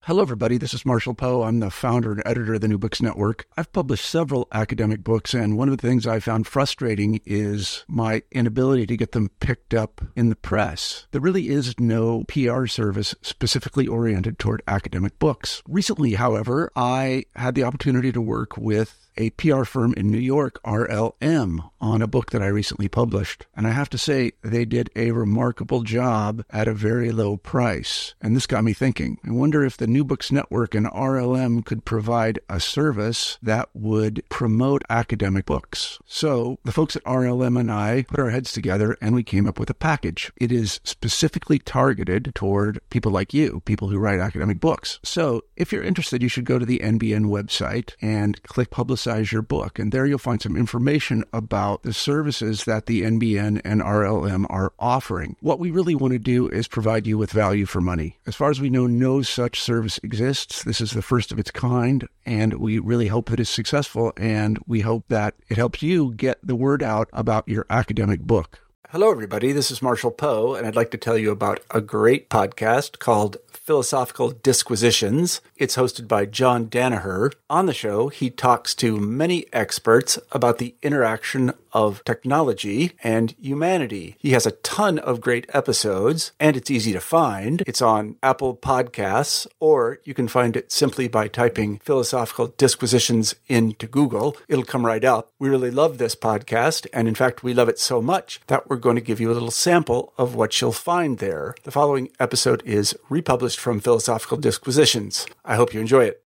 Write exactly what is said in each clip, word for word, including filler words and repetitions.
Hello, everybody. This is Marshall Poe. I'm the founder and editor of the New Books Network. I've published several academic books, and one of the things I found frustrating is my inability to get them picked up in the press. There really is no P R service specifically oriented toward academic books. Recently, however, I had the opportunity to work with a P R firm in New York, R L M, on a book that I recently published. And I have to say, they did a remarkable job at a very low price. And this got me thinking. I wonder if the New Books Network and R L M could provide a service that would promote academic books. So the folks at R L M and I put our heads together and we came up with a package. It is specifically targeted toward people like you, people who write academic books. So if you're interested, you should go to the N B N website and click Publicize your book. And there you'll find some information about the services that the N B N and R L M are offering. What we really want to do is provide you with value for money. As far as we know, no such service exists. This is the first of its kind, and we really hope that it's successful, and we hope that it helps you get the word out about your academic book. Hello, everybody. This is Marshall Poe, and I'd like to tell you about a great podcast called Philosophical Disquisitions. It's hosted by John Danaher. On the show, he talks to many experts about the interaction of technology and humanity. He has a ton of great episodes, and it's easy to find. It's on Apple Podcasts, or you can find it simply by typing Philosophical Disquisitions into Google. It'll come right up. We really love this podcast, and in fact, we love it so much that we're going to give you a little sample of what you'll find there. The following episode is republished from Philosophical Disquisitions. I hope you enjoy it.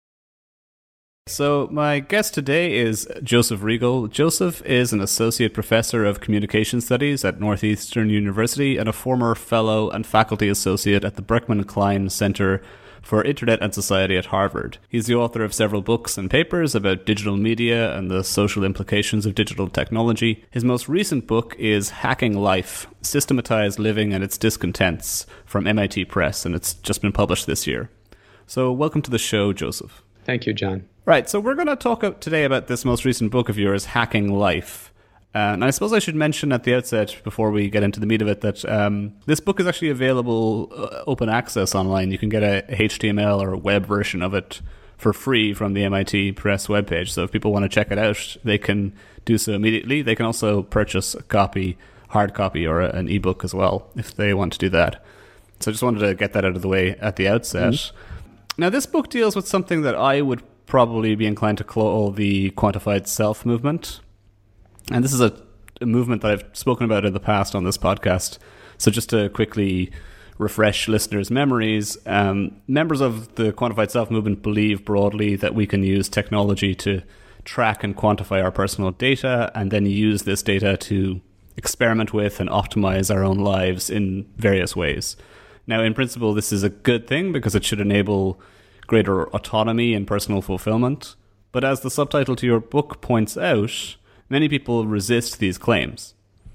So my guest today is Joseph Regal. Joseph is an associate professor of communication studies at Northeastern University and a former fellow and faculty associate at the Berkman Klein Center for Internet and Society at Harvard. He's the author of several books and papers about digital media and the social implications of digital technology. His most recent book is Hacking Life: Systematized Living and Its Discontents from M I T Press, and it's just been published this year. So welcome to the show, Joseph. Thank you, John. Right, so we're going to talk today about this most recent book of yours, Hacking Life. Uh, and I suppose I should mention at the outset, before we get into the meat of it, that um, this book is actually available uh, open access online. You can get a H T M L or a web version of it for free from the M I T Press webpage. So if people want to check it out, they can do so immediately. They can also purchase a copy, hard copy, or a, an ebook as well, if they want to do that. So I just wanted to get that out of the way at the outset. Mm-hmm. Now, this book deals with something that I would probably be inclined to call the quantified self movement. And this is a, a movement that I've spoken about in the past on this podcast. So just to quickly refresh listeners' memories, um, members of the quantified self movement believe broadly that we can use technology to track and quantify our personal data and then use this data to experiment with and optimize our own lives in various ways. Now, in principle, this is a good thing because it should enable greater autonomy and personal fulfillment. But as the subtitle to your book points out, many people resist these claims.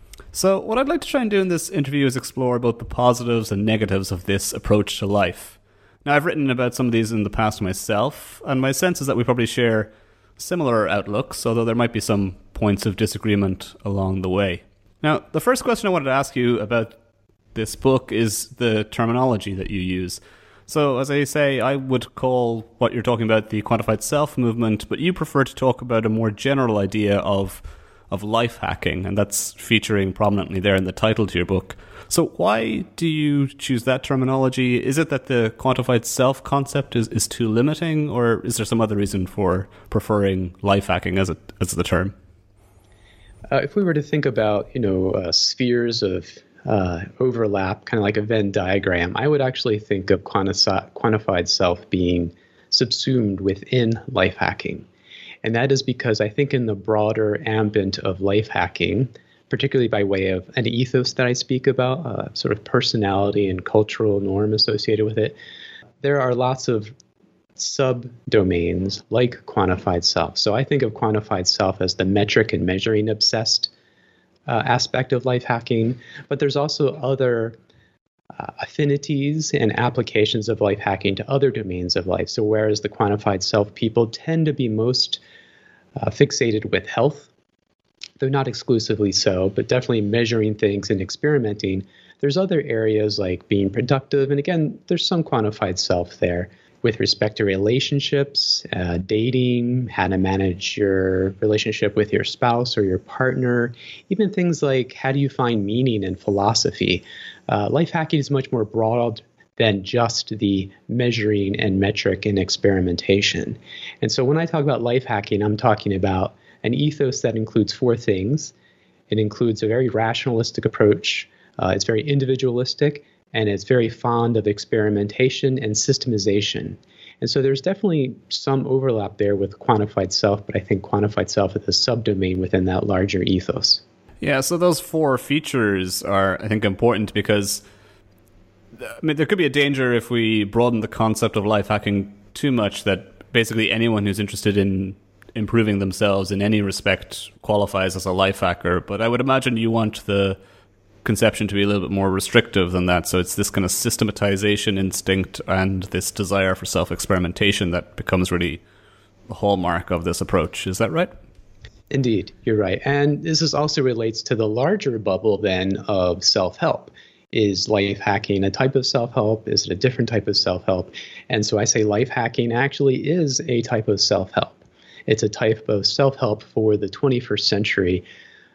So what I'd like to try and do in this interview is explore both the positives and negatives of this approach to life. Now, I've written about some of these in the past myself, and my sense is that we probably share similar outlooks, although there might be some points of disagreement along the way. Now, the first question I wanted to ask you about this book is the terminology that you use. So, as I say, I would call what you're talking about the quantified self movement, but you prefer to talk about a more general idea of of life hacking, and that's featuring prominently there in the title to your book. So why do you choose that terminology? Is it that the quantified self concept is, is too limiting, or is there some other reason for preferring life hacking as a, as the term? Uh, if we were to think about, you know, uh, spheres of Uh, overlap, kind of like a Venn diagram, I would actually think of quanti- quantified self being subsumed within life hacking. And that is because I think in the broader ambit of life hacking, particularly by way of an ethos that I speak about, uh, sort of personality and cultural norm associated with it, there are lots of subdomains like quantified self. So I think of quantified self as the metric and measuring obsessed Uh, aspect of life hacking, but there's also other uh, affinities and applications of life hacking to other domains of life. So whereas the quantified self people tend to be most uh, fixated with health, though not exclusively so, but definitely measuring things and experimenting, there's other areas like being productive. And again, there's some quantified self there. with respect to relationships, uh, dating, how to manage your relationship with your spouse or your partner, even things like how do you find meaning in philosophy. Uh, life hacking is much more broad than just the measuring and metric and experimentation. And so when I talk about life hacking, I'm talking about an ethos that includes four things. It includes a very rationalistic approach. Uh, it's very individualistic, and it's very fond of experimentation and systemization. And so there's definitely some overlap there with quantified self, but I think quantified self is a subdomain within that larger ethos. Yeah, so those four features are, I think, important because I mean, there could be a danger if we broaden the concept of life hacking too much that basically anyone who's interested in improving themselves in any respect qualifies as a life hacker. But I would imagine you want the conception to be a little bit more restrictive than that. So it's this kind of systematization instinct and this desire for self-experimentation that becomes really the hallmark of this approach. Is that right? Indeed, you're right. And this is also relates to the larger bubble then of self-help. Is life hacking a type of self-help? Is it a different type of self-help? And so I say life hacking actually is a type of self-help. It's a type of self-help for the twenty-first century.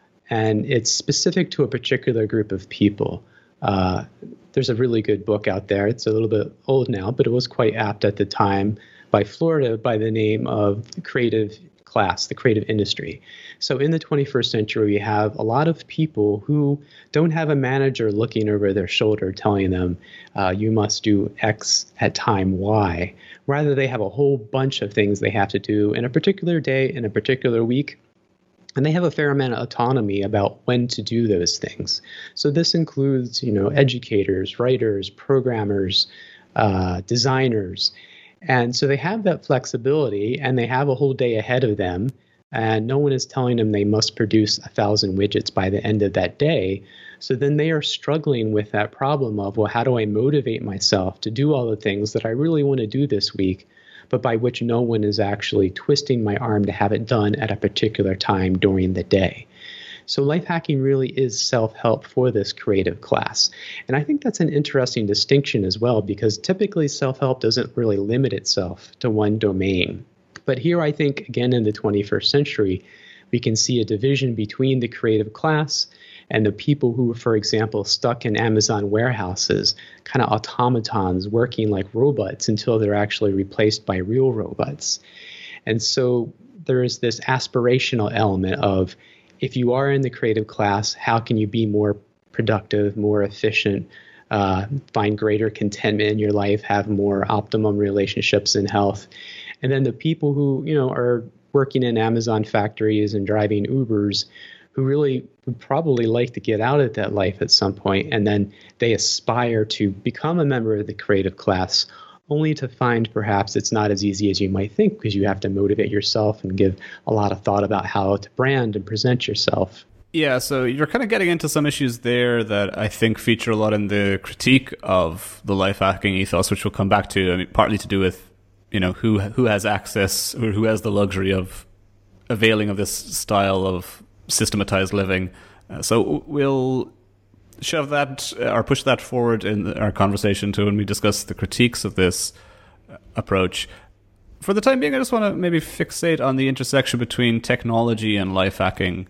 And it's specific to a particular group of people. Uh, there's a really good book out there. It's a little bit old now, but it was quite apt at the time by Florida by the name of Creative Class, the creative industry. So in the twenty-first century, we have a lot of people who don't have a manager looking over their shoulder telling them, uh, you must do X at time Y. Rather, they have a whole bunch of things they have to do in a particular day, in a particular week. And they have a fair amount of autonomy about when to do those things. So this includes, you know, educators, writers, programmers, uh, designers. And so they have that flexibility and they have a whole day ahead of them. And no one is telling them they must produce a thousand widgets by the end of that day. So then they are struggling with that problem of, well, how do I motivate myself to do all the things that I really want to do this week, but by which no one is actually twisting my arm to have it done at a particular time during the day. So life hacking really is self-help for this creative class. And I think that's an interesting distinction as well, because typically self-help doesn't really limit itself to one domain. But here I think, again, in the twenty-first century, we can see a division between the creative class and the people who, for example, stuck in Amazon warehouses, kind of automatons working like robots until they're actually replaced by real robots. And so there is this aspirational element of, if you are in the creative class, how can you be more productive, more efficient, uh, find greater contentment in your life, have more optimum relationships and health? And then the people who, you know, are working in Amazon factories and driving Ubers, who really would probably like to get out of that life at some point, and then they aspire to become a member of the creative class, only to find perhaps it's not as easy as you might think, because you have to motivate yourself and give a lot of thought about how to brand and present yourself. Yeah, so you're kind of getting into some issues there that I think feature a lot in the critique of the life hacking ethos, which we'll come back to. I mean, partly to do with, you know, who who has access or who has the luxury of availing of this style of systematized living. Uh, so we'll shove that uh, or push that forward in our conversation to when we discuss the critiques of this uh, approach. For the time being, I just want to maybe fixate on the intersection between technology and life hacking.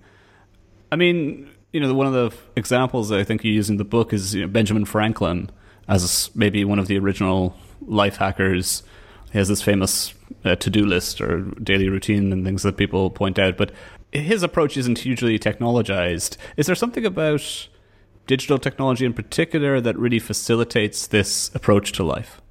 I mean, you know, one of the examples that I think you use in the book is, you know, Benjamin Franklin as maybe one of the original life hackers. He has this famous uh, to-do list or daily routine and things that people point out, but his approach isn't hugely technologized. Is there something about digital technology in particular that really facilitates this approach to life?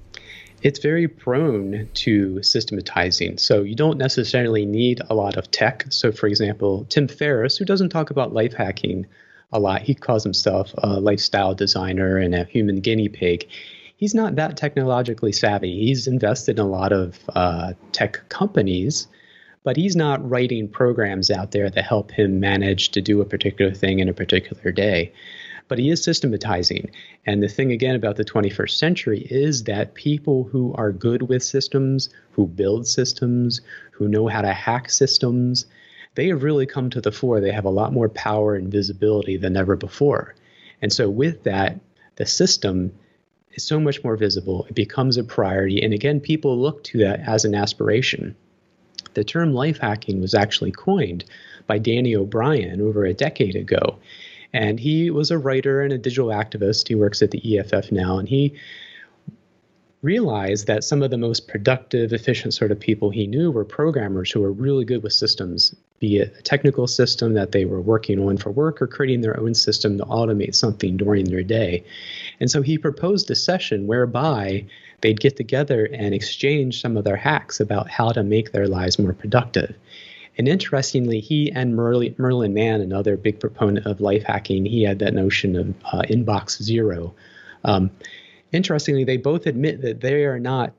It's very prone to systematizing. So you don't necessarily need a lot of tech. So for example, Tim Ferriss, who doesn't talk about life hacking a lot, he calls himself a lifestyle designer and a human guinea pig. He's not that technologically savvy. He's invested in a lot of uh, tech companies, but he's not writing programs out there that help him manage to do a particular thing in a particular day. But he is systematizing. And the thing, again, about the twenty-first century is that people who are good with systems, who build systems, who know how to hack systems, they have really come to the fore. They have a lot more power and visibility than ever before. And so with that, the system is so much more visible. It becomes a priority. And again, people look to that as an aspiration. The term life hacking was actually coined by Danny O'Brien over a decade ago. And he was a writer and a digital activist. He works at the E F F now. And he realized that some of the most productive, efficient sort of people he knew were programmers who were really good with systems, be it a technical system that they were working on for work or creating their own system to automate something during their day. And so he proposed a session whereby they'd get together and exchange some of their hacks about how to make their lives more productive. And interestingly, he and Merlin, Merlin Mann, another big proponent of life hacking, he had that notion of uh, inbox zero. Um, Interestingly, they both admit that they are not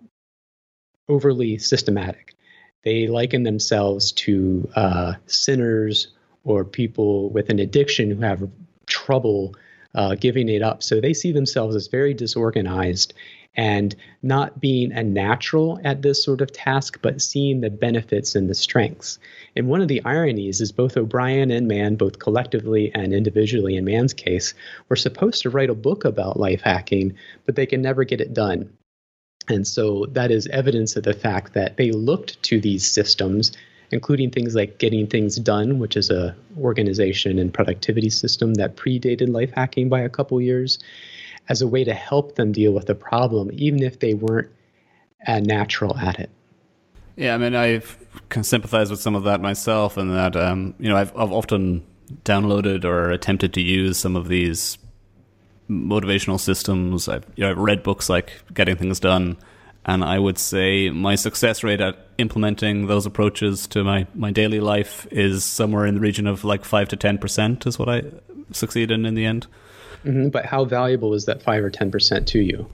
overly systematic. They liken themselves to uh, sinners or people with an addiction who have trouble uh, giving it up. So they see themselves as very disorganized and not being a natural at this sort of task, but seeing the benefits and the strengths. And one of the ironies is both O'Brien and Mann, both collectively and individually in Mann's case, were supposed to write a book about life hacking, but they can never get it done. And so that is evidence of the fact that they looked to these systems, including things like Getting Things Done, which is a organization and productivity system that predated life hacking by a couple years, as a way to help them deal with the problem, even if they weren't uh, natural at it. Yeah, I mean, I can sympathize with some of that myself, and that um, you know, I've, I've often downloaded or attempted to use some of these motivational systems. I've, you know, I've read books like Getting Things Done, and I would say my success rate at implementing those approaches to my, my daily life is somewhere in the region of like five to ten percent is what I succeed in in the end. Mm-hmm. But how valuable is that five or ten percent to you?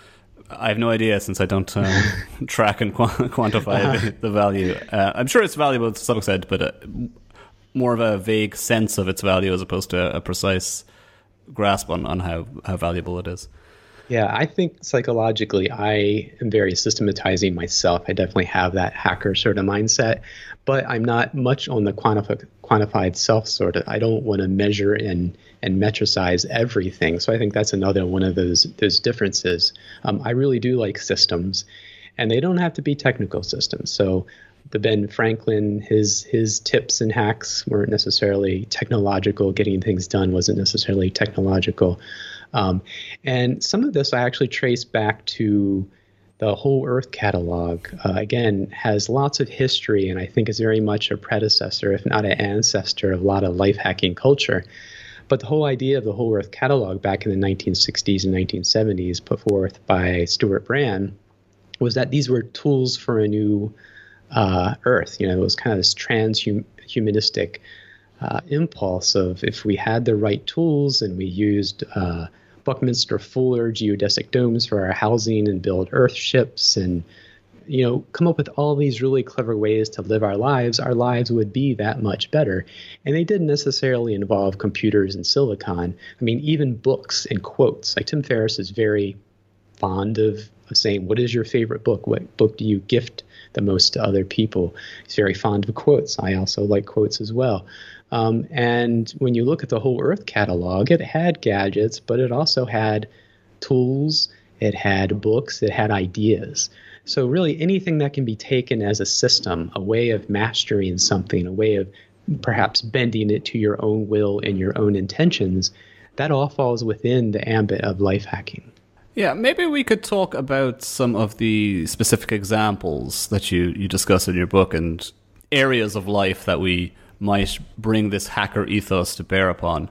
I have no idea, since I don't um, track and qu- quantify uh-huh. the, the value. Uh, I'm sure it's valuable to some extent, but uh, more of a vague sense of its value as opposed to a precise grasp on, on how, how valuable it is. Yeah, I think psychologically I am very systematizing myself. I definitely have that hacker sort of mindset, but I'm not much on the quantifi- quantified self sort of. I don't want to measure and and metricize everything. So I think that's another one of those those differences. Um, I really do like systems, and they don't have to be technical systems. So the Ben Franklin, his his tips and hacks weren't necessarily technological. Getting things done wasn't necessarily technological. Um, and some of this I actually trace back to the Whole Earth catalog. Uh, again, has lots of history, and I think is very much a predecessor, if not an ancestor, of a lot of life hacking culture. But the whole idea of the Whole Earth catalog back in the nineteen sixties and nineteen seventies, put forth by Stuart Brand, was that these were tools for a new uh, Earth. You know, it was kind of this transhumanistic uh, impulse of if we had the right tools and we used uh, Buckminster Fuller geodesic domes for our housing and build Earth ships and, you know, come up with all these really clever ways to live our lives, our lives would be that much better. And they didn't necessarily involve computers and silicon. I mean, even books and quotes. Like Tim Ferriss is very fond of, of saying, what is your favorite book? What book do you gift the most to other people? He's very fond of quotes. I also like quotes as well. Um, and when you look at the Whole Earth catalog, it had gadgets, but it also had tools, it had books, it had ideas. So really anything that can be taken as a system, a way of mastering something, a way of perhaps bending it to your own will and your own intentions, that all falls within the ambit of life hacking. Yeah, maybe we could talk about some of the specific examples that you, you discuss in your book and areas of life that we might bring this hacker ethos to bear upon.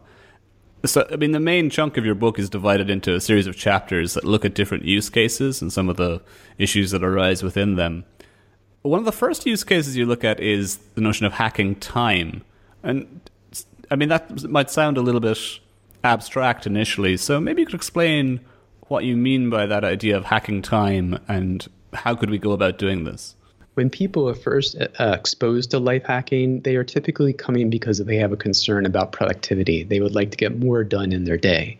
So, I mean, the main chunk of your book is divided into a series of chapters that look at different use cases and some of the issues that arise within them. One of the first use cases you look at is the notion of hacking time. And, I mean, that might sound a little bit abstract initially, so maybe you could explain what you mean by that idea of hacking time and how could we go about doing this? When people are first uh, exposed to life hacking, they are typically coming because they have a concern about productivity. They would like to get more done in their day.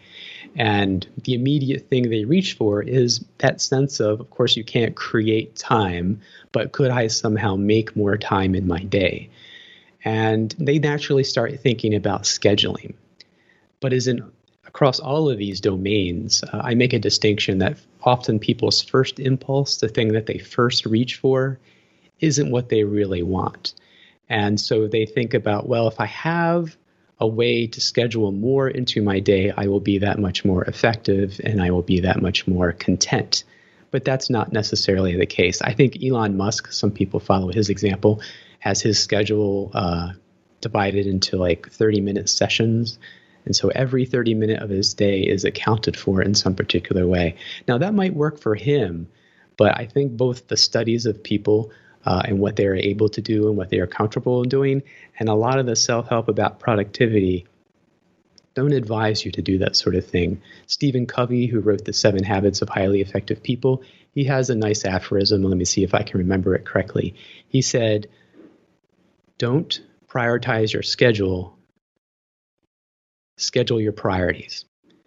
And the immediate thing they reach for is that sense of, of course, you can't create time, but could I somehow make more time in my day? And they naturally start thinking about scheduling. But as an, a across all of these domains, uh, I make a distinction that often people's first impulse, the thing that they first reach for, isn't what they really want. And so they think about, well, if I have a way to schedule more into my day, I will be that much more effective and I will be that much more content. But that's not necessarily the case. I think Elon Musk, some people follow his example, has his schedule uh, divided into like thirty minute sessions. And so every thirty minute of his day is accounted for in some particular way. Now that might work for him, but I think both the studies of people uh, and what they're able to do and what they are comfortable in doing, and a lot of the self-help about productivity don't advise you to do that sort of thing. Stephen Covey, who wrote The Seven Habits of Highly Effective People, he has a nice aphorism. Let me see if I can remember it correctly. He said, don't prioritize your schedule, schedule your priorities.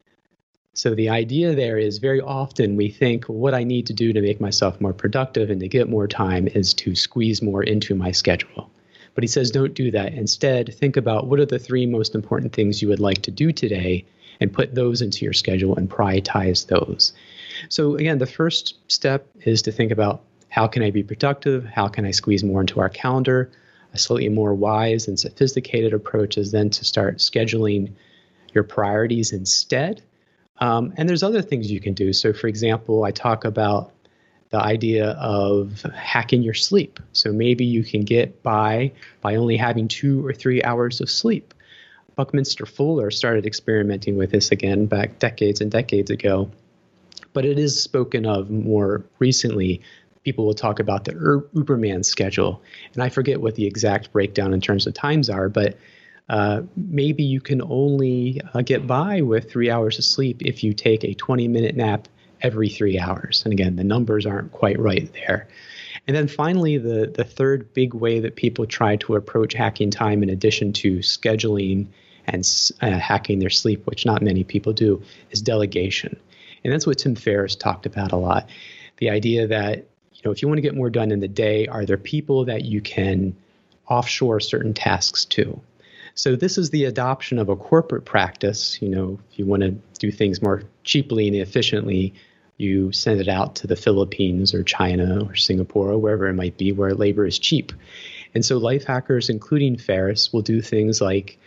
So the idea there is very often we think what I need to do to make myself more productive and to get more time is to squeeze more into my schedule. But he says, don't do that. Instead, think about what are the three most important things you would like to do today and put those into your schedule and prioritize those. So again, the first step is to think about how can I be productive? How can I squeeze more into our calendar? A slightly more wise and sophisticated approach is then to start scheduling your priorities instead. Um, and there's other things you can do. So for example, I talk about the idea of hacking your sleep. So maybe you can get by by only having two or three hours of sleep. Buckminster Fuller started experimenting with this again back decades and decades ago, but it is spoken of more recently. People will talk about the Uberman schedule, and I forget what the exact breakdown in terms of times are, but uh, maybe you can only uh, get by with three hours of sleep if you take a twenty minute nap every three hours. And again, the numbers aren't quite right there. And then finally, the, the third big way that people try to approach hacking time, in addition to scheduling and uh, hacking their sleep, which not many people do, is delegation. And that's what Tim Ferriss talked about a lot. The idea that, you know, if you want to get more done in the day, are there people that you can offshore certain tasks to? So this is the adoption of a corporate practice. You know, if you want to do things more cheaply and efficiently, you send it out to the Philippines or China or Singapore or wherever it might be where labor is cheap. And so life hackers, including Ferriss, will do things like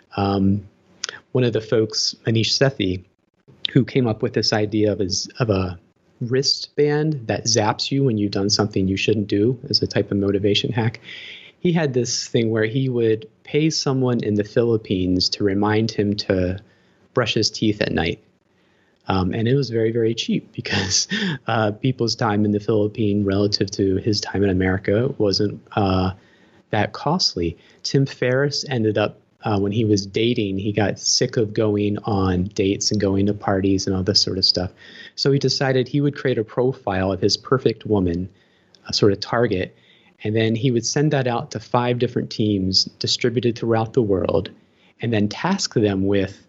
um, one of the folks, Manish Sethi, who came up with this idea of a, of a wristband that zaps you when you've done something you shouldn't do as a type of motivation hack. He had this thing where he would pay someone in the Philippines to remind him to brush his teeth at night. Um, and it was very, very cheap because uh, people's time in the Philippines relative to his time in America wasn't uh, that costly. Tim Ferriss ended up, uh, when he was dating, he got sick of going on dates and going to parties and all this sort of stuff. So he decided he would create a profile of his perfect woman, a sort of target, and then he would send that out to five different teams distributed throughout the world and then task them with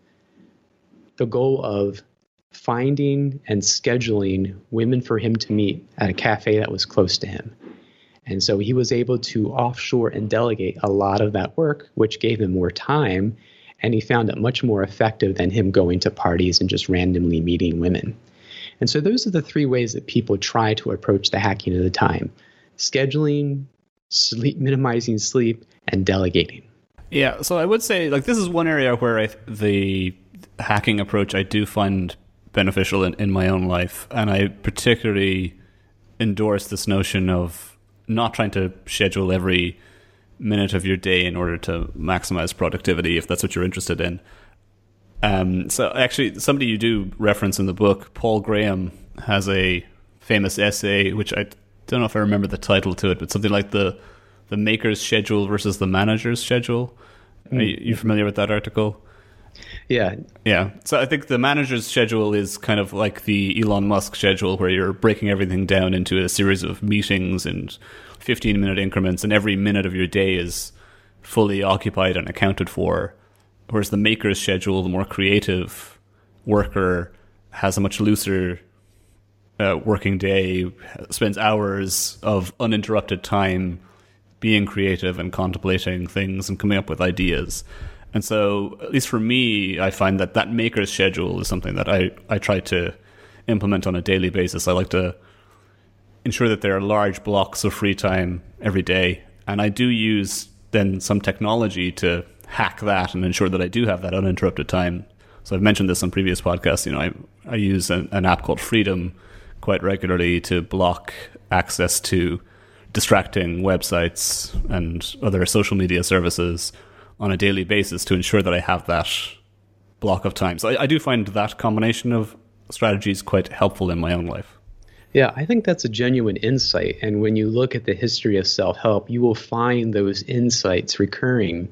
the goal of finding and scheduling women for him to meet at a cafe that was close to him. And so he was able to offshore and delegate a lot of that work, which gave him more time. And he found it much more effective than him going to parties and just randomly meeting women. And so those are the three ways that people try to approach the hacking of the time: scheduling, sleep, minimizing sleep, and delegating. Yeah, so I would say, like, this is one area where I, the hacking approach I do find beneficial in, in my own life. And I particularly endorse this notion of not trying to schedule every minute of your day in order to maximize productivity, if that's what you're interested in. Um, so actually, somebody you do reference in the book, Paul Graham, has a famous essay, which I don't know if I remember the title to it, but something like the the maker's schedule versus the manager's schedule. Are you, you familiar with that article? Yeah. Yeah. So I think the manager's schedule is kind of like the Elon Musk schedule, where you're breaking everything down into a series of meetings and fifteen minute increments, and every minute of your day is fully occupied and accounted for. Whereas the maker's schedule, the more creative worker, has a much looser uh, working day, spends hours of uninterrupted time being creative and contemplating things and coming up with ideas. And so, at least for me, I find that that maker's schedule is something that I, I try to implement on a daily basis. I like to ensure that there are large blocks of free time every day. And I do use then some technology to hack that and ensure that I do have that uninterrupted time. So I've mentioned this on previous podcasts. You know, I, I use an, an app called Freedom quite regularly to block access to distracting websites and other social media services on a daily basis to ensure that I have that block of time. So I, I do find that combination of strategies quite helpful in my own life. Yeah, I think that's a genuine insight. And when you look at the history of self-help, you will find those insights recurring.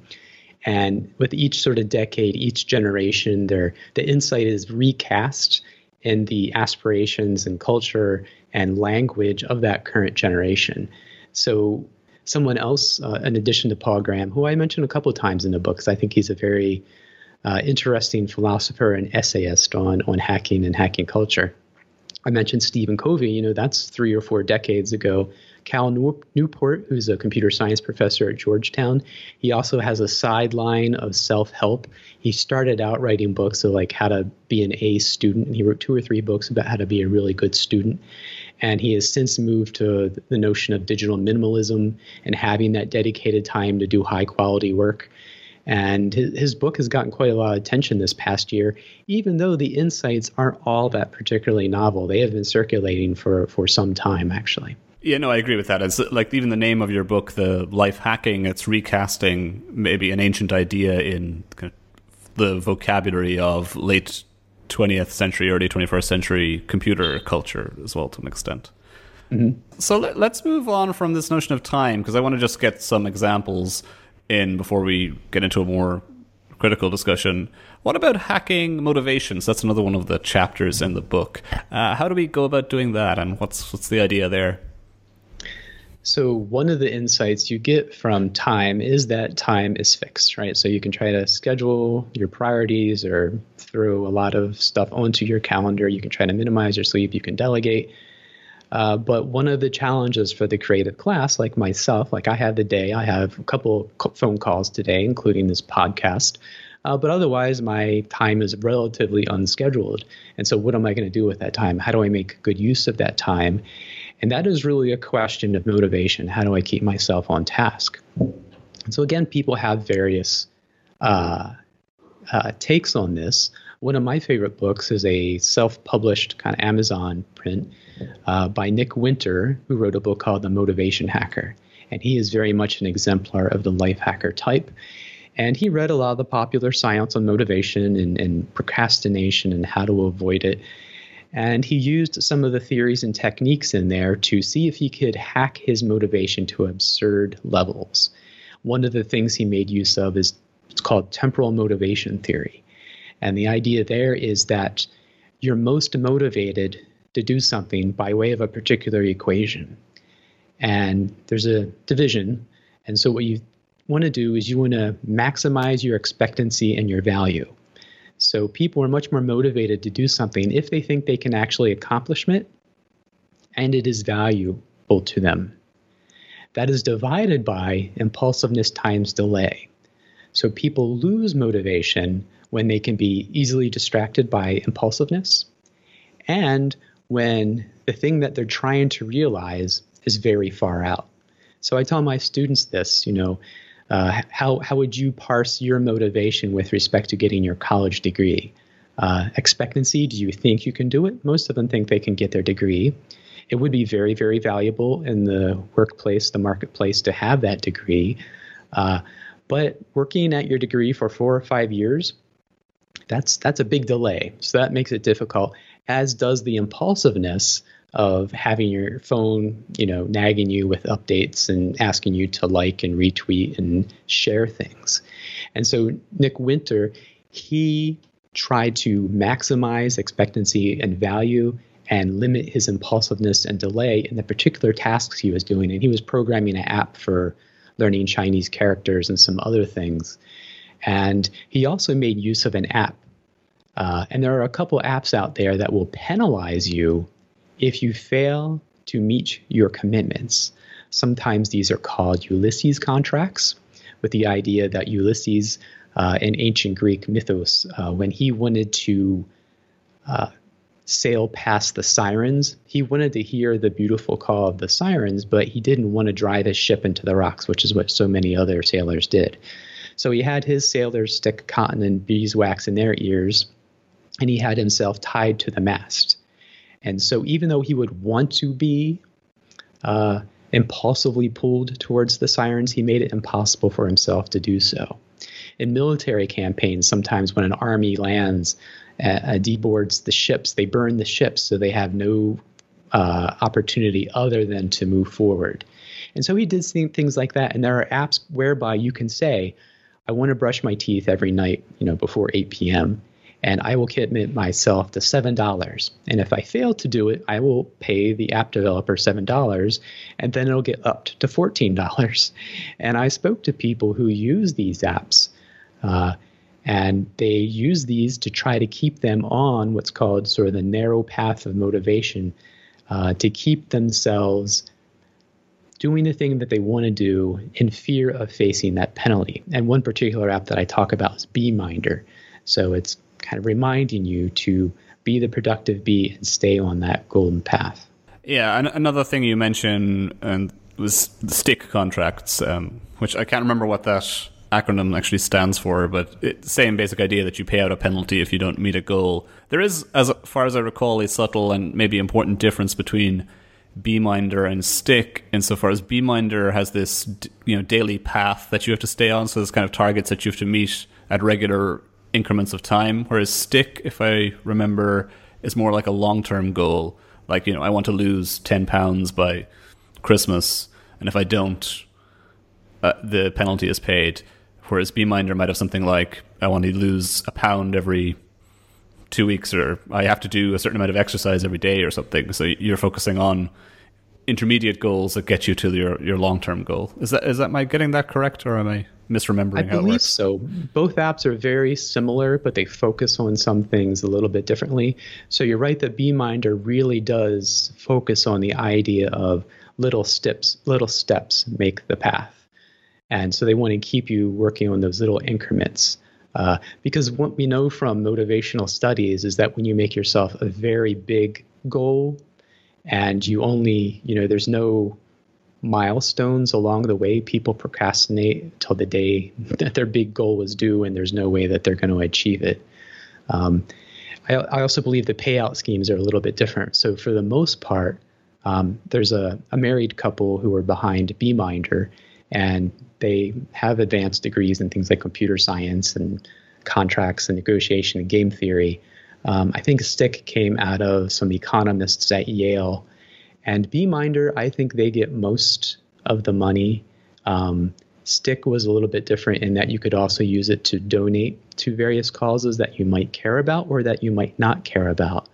And with each sort of decade, each generation, there the insight is recast in the aspirations and culture and language of that current generation. So someone else, uh, in addition to Paul Graham, who I mentioned a couple of times in the book, because I think he's a very uh, interesting philosopher and essayist on, on hacking and hacking culture. I mentioned Stephen Covey, you know, that's three or four decades ago. Cal Newport, who's a computer science professor at Georgetown, he also has a sideline of self-help. He started out writing books, so like how to be an A student, and he wrote two or three books about how to be a really good student. And he has since moved to the notion of digital minimalism and having that dedicated time to do high quality work. And his, his book has gotten quite a lot of attention this past year, even though the insights aren't all that particularly novel. They have been circulating for, for some time, actually. Yeah, no, I agree with that. It's like even the name of your book, The Life Hacking, it's recasting maybe an ancient idea in kind of the vocabulary of late twentieth century, early twenty-first century computer culture as well to an extent. Mm-hmm. So let, let's move on from this notion of time, because I want to just get some examples in before we get into a more critical discussion. What about hacking motivations? That's another one of the chapters in the book. Uh, how do we go about doing that, and what's what's the idea there? So one of the insights you get from time is that time is fixed, right? So you can try to schedule your priorities or throw a lot of stuff onto your calendar. You can try to minimize your sleep. You can delegate. Uh, but one of the challenges for the creative class, like myself, like I have the day, I have a couple phone calls today, including this podcast. Uh, but otherwise, my time is relatively unscheduled. And so what am I going to do with that time? How do I make good use of that time? And that is really a question of motivation. How do I keep myself on task? And so again, people have various uh, uh, takes on this. One of my favorite books is a self-published kind of Amazon print uh, by Nick Winter, who wrote a book called The Motivation Hacker. And he is very much an exemplar of the life hacker type. And he read a lot of the popular science on motivation and, and procrastination and how to avoid it. And he used some of the theories and techniques in there to see if he could hack his motivation to absurd levels. One of the things he made use of is it's called temporal motivation theory. And the idea there is that you're most motivated to do something by way of a particular equation. And there's a division. And so what you want to do is you want to maximize your expectancy and your value. So people are much more motivated to do something if they think they can actually accomplish it and it is valuable to them. That is divided by impulsiveness times delay. So people lose motivation when they can be easily distracted by impulsiveness and when the thing that they're trying to realize is very far out. So I tell my students this, you know, Uh, how how would you parse your motivation with respect to getting your college degree? Uh, expectancy, do you think you can do it? Most of them think they can get their degree. It would be very, very valuable in the workplace, the marketplace, to have that degree. Uh, but working at your degree for four or five years, that's that's a big delay. So that makes it difficult, as does the impulsiveness of having your phone, you know, nagging you with updates and asking you to like and retweet and share things. And so Nick Winter, he tried to maximize expectancy and value and limit his impulsiveness and delay in the particular tasks he was doing. And he was programming an app for learning Chinese characters and some other things. And he also made use of an app. Uh, and there are a couple apps out there that will penalize you if you fail to meet your commitments. Sometimes these are called Ulysses contracts, with the idea that Ulysses uh, in ancient Greek mythos, uh, when he wanted to uh, sail past the sirens, he wanted to hear the beautiful call of the sirens, but he didn't want to drive his ship into the rocks, which is what so many other sailors did. So he had his sailors stick cotton and beeswax in their ears, and he had himself tied to the mast. And so even though he would want to be uh, impulsively pulled towards the sirens, he made it impossible for himself to do so. In military campaigns, sometimes when an army lands, uh, deboards the ships, they burn the ships so they have no uh, opportunity other than to move forward. And so he did things like that. And there are apps whereby you can say, I want to brush my teeth every night, you know, before eight p.m., and I will commit myself to seven dollars. And if I fail to do it, I will pay the app developer seven dollars, and then it'll get upped to fourteen dollars. And I spoke to people who use these apps, uh, and they use these to try to keep them on what's called sort of the narrow path of motivation, uh, to keep themselves doing the thing that they want to do in fear of facing that penalty. And one particular app that I talk about is Beeminder. So it's kind of reminding you to be the productive bee and stay on that golden path. Yeah, and another thing you mentioned um, was the stick contracts, um, which I can't remember what that acronym actually stands for, but it's the same basic idea that you pay out a penalty if you don't meet a goal. There is, as far as I recall, a subtle and maybe important difference between Beeminder and Stick, insofar as Beeminder has this, you know, daily path that you have to stay on, so there's kind of targets that you have to meet at regular increments of time, whereas Stick, if I remember, is more like a long-term goal. Like, you know, I want to lose ten pounds by Christmas, and if I don't, uh, the penalty is paid. Whereas Beeminder might have something like, I want to lose a pound every two weeks, or I have to do a certain amount of exercise every day or something. So you're focusing on intermediate goals that get you to your, your long-term goal. Is that is that am I getting that correct, or am I misremembering I how it believe works? so. Both apps are very similar, but they focus on some things a little bit differently. So you're right that Beeminder really does focus on the idea of little steps, little steps make the path. And so they want to keep you working on those little increments. Uh, because what we know from motivational studies is that when you make yourself a very big goal and you only, you know, there's no milestones along the way, people procrastinate till the day that their big goal is due, and there's no way that they're going to achieve it. Um, I, I also believe the payout schemes are a little bit different. So for the most part, um, there's a, a married couple who are behind Beeminder, and they have advanced degrees in things like computer science and contracts and negotiation and game theory. Um, I think Stick came out of some economists at Yale. And Beeminder, I think they get most of the money. Um, Stick was a little bit different in that you could also use it to donate to various causes that you might care about or that you might not care about.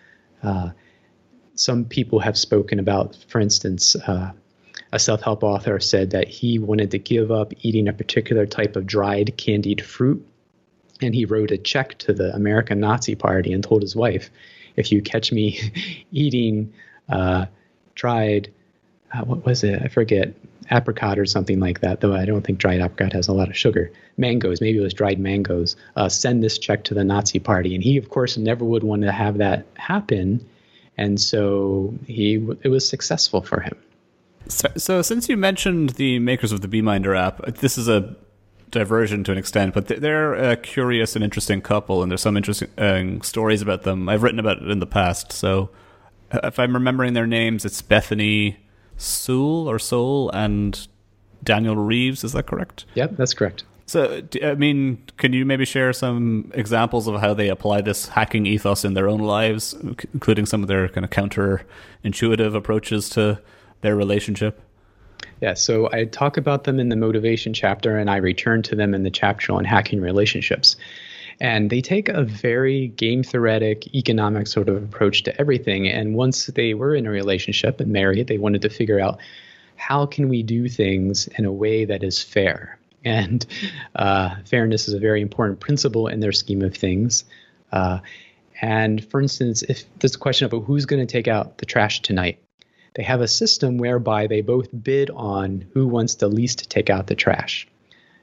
Uh, some people have spoken about, for instance, uh, a self-help author said that he wanted to give up eating a particular type of dried candied fruit. And he wrote a check to the American Nazi Party and told his wife, if you catch me eating uh, dried, uh, what was it? I forget, apricot or something like that, though I don't think dried apricot has a lot of sugar. Mangoes, maybe it was dried mangoes. Uh, send this check to the Nazi Party. And he, of course, never would want to have that happen. And so he it was successful for him. So, so since you mentioned the makers of the Beeminder app, this is a diversion to an extent, but they're a curious and interesting couple, and there's some interesting uh, stories about them. I've written about it in the past. So if I'm remembering their names, it's Bethany Sewell or Soul and Daniel Reeves. Is that correct? Yep, that's correct. So, I mean, can you maybe share some examples of how they apply this hacking ethos in their own lives, including some of their kind of counterintuitive approaches to their relationship? Yeah, so I talk about them in the motivation chapter, and I return to them in the chapter on hacking relationships. And they take a very game theoretic, economic sort of approach to everything. And once they were in a relationship and married, they wanted to figure out, how can we do things in a way that is fair? And uh, fairness is a very important principle in their scheme of things. Uh, and for instance, if there's a question about who's going to take out the trash tonight, they have a system whereby they both bid on who wants to least take out the trash.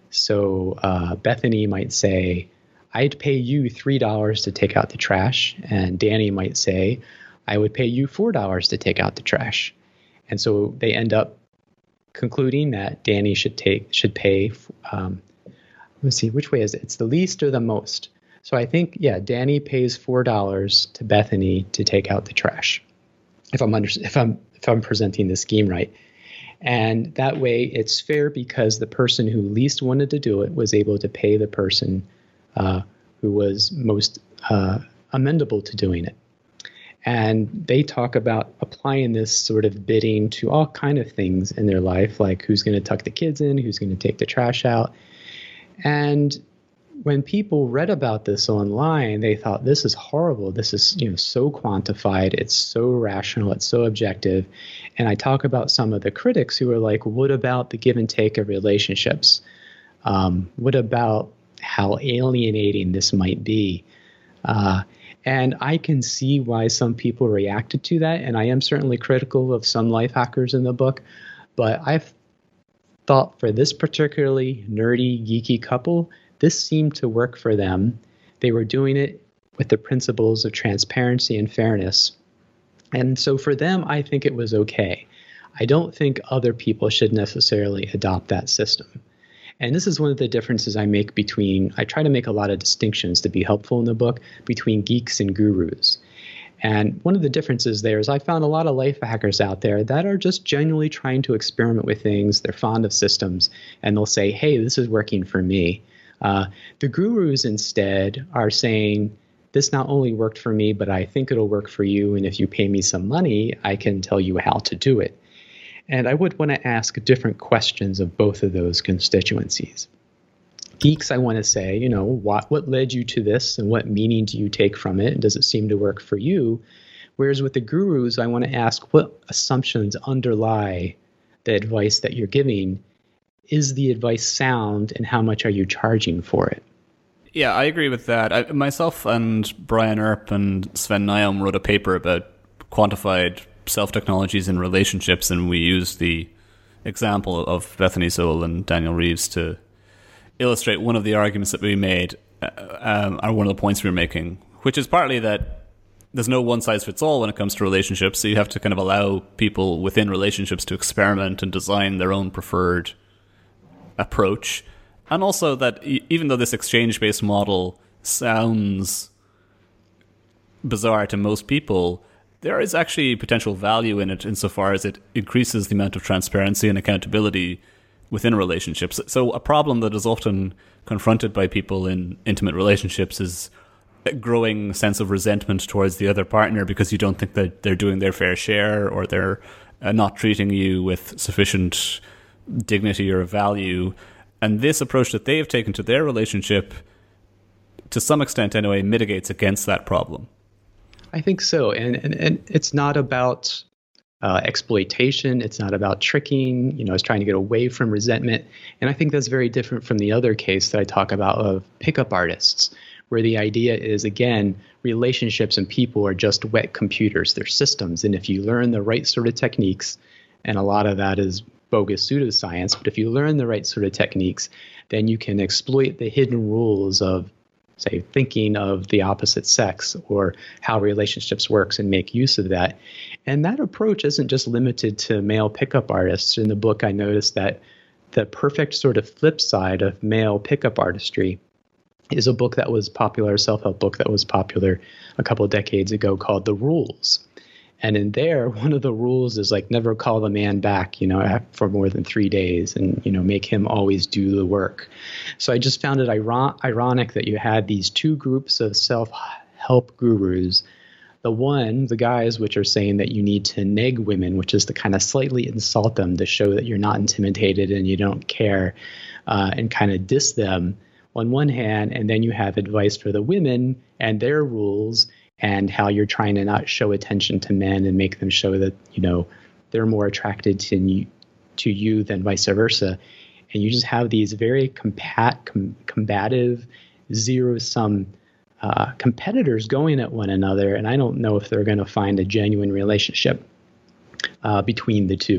So uh, Bethany might say, I'd pay you three dollars to take out the trash. And Danny might say, I would pay you four dollars to take out the trash. And so they end up concluding that Danny should take should pay. Um, let's see, which way is it? It's the least or the most. So I think, yeah, Danny pays four dollars to Bethany to take out the trash, if I'm under, if I'm if I'm presenting the scheme right. And that way it's fair because the person who least wanted to do it was able to pay the person uh, who was most uh, amenable to doing it. And they talk about applying this sort of bidding to all kind of things in their life, like who's going to tuck the kids in, who's going to take the trash out. And when people read about this online, they thought, this is horrible. This is, you know, so quantified. It's so rational. It's so objective. And I talk about some of the critics who are like, what about the give and take of relationships? Um, what about how alienating this might be? Uh, and I can see why some people reacted to that. And I am certainly critical of some life hackers in the book. But I've thought for this particularly nerdy, geeky couple, this seemed to work for them. They were doing it with the principles of transparency and fairness. And so for them, I think it was okay. I don't think other people should necessarily adopt that system. And this is one of the differences I make between, I try to make a lot of distinctions to be helpful in the book between geeks and gurus. And one of the differences there is I found a lot of life hackers out there that are just genuinely trying to experiment with things. They're fond of systems, and they'll say, hey, this is working for me. Uh, the gurus instead are saying, this not only worked for me, but I think it'll work for you. And if you pay me some money, I can tell you how to do it. And I would want to ask different questions of both of those constituencies. Geeks, I want to say, you know, what, what led you to this and what meaning do you take from it? And does it seem to work for you? Whereas with the gurus, I want to ask what assumptions underlie the advice that you're giving. Is the advice sound, and how much are you charging for it? Yeah, I agree with that. I, myself and Brian Earp and Sven Nyholm wrote a paper about quantified self-technologies in relationships, and we used the example of Bethany Sowell and Daniel Reeves to illustrate one of the arguments that we made, uh, um, or one of the points we were making, which is partly that there's no one-size-fits-all when it comes to relationships, so you have to kind of allow people within relationships to experiment and design their own preferred approach. And also that even though this exchange-based model sounds bizarre to most people, there is actually potential value in it insofar as it increases the amount of transparency and accountability within relationships. So a problem that is often confronted by people in intimate relationships is a growing sense of resentment towards the other partner because you don't think that they're doing their fair share, or they're uh, not treating you with sufficient dignity or value. And this approach that they have taken to their relationship, to some extent anyway, mitigates against that problem. I think so. And, and, and it's not about uh, exploitation. It's not about tricking. You know, it's trying to get away from resentment. And I think that's very different from the other case that I talk about of pickup artists, where the idea is, again, relationships and people are just wet computers. They're systems. And if you learn the right sort of techniques, and a lot of that is bogus pseudoscience, but if you learn the right sort of techniques, then you can exploit the hidden rules of, say, thinking of the opposite sex or how relationships works and make use of that. And that approach isn't just limited to male pickup artists. In the book, I noticed that the perfect sort of flip side of male pickup artistry is a book that was popular, a self-help book that was popular a couple of decades ago called The Rules. And in there, one of the rules is like never call the man back, you know, for more than three days and, you know, make him always do the work. So I just found it iron- ironic that you had these two groups of self-help gurus. The one, the guys, which are saying that you need to neg women, which is to kind of slightly insult them to show that you're not intimidated and you don't care, uh, and kind of diss them on one hand. And then you have advice for the women and their rules, and how you're trying to not show attention to men and make them show that, you know, they're more attracted to you, to you than vice versa. And you just have these very compat, com, combative, zero-sum uh, competitors going at one another. And I don't know if they're going to find a genuine relationship uh, between the two.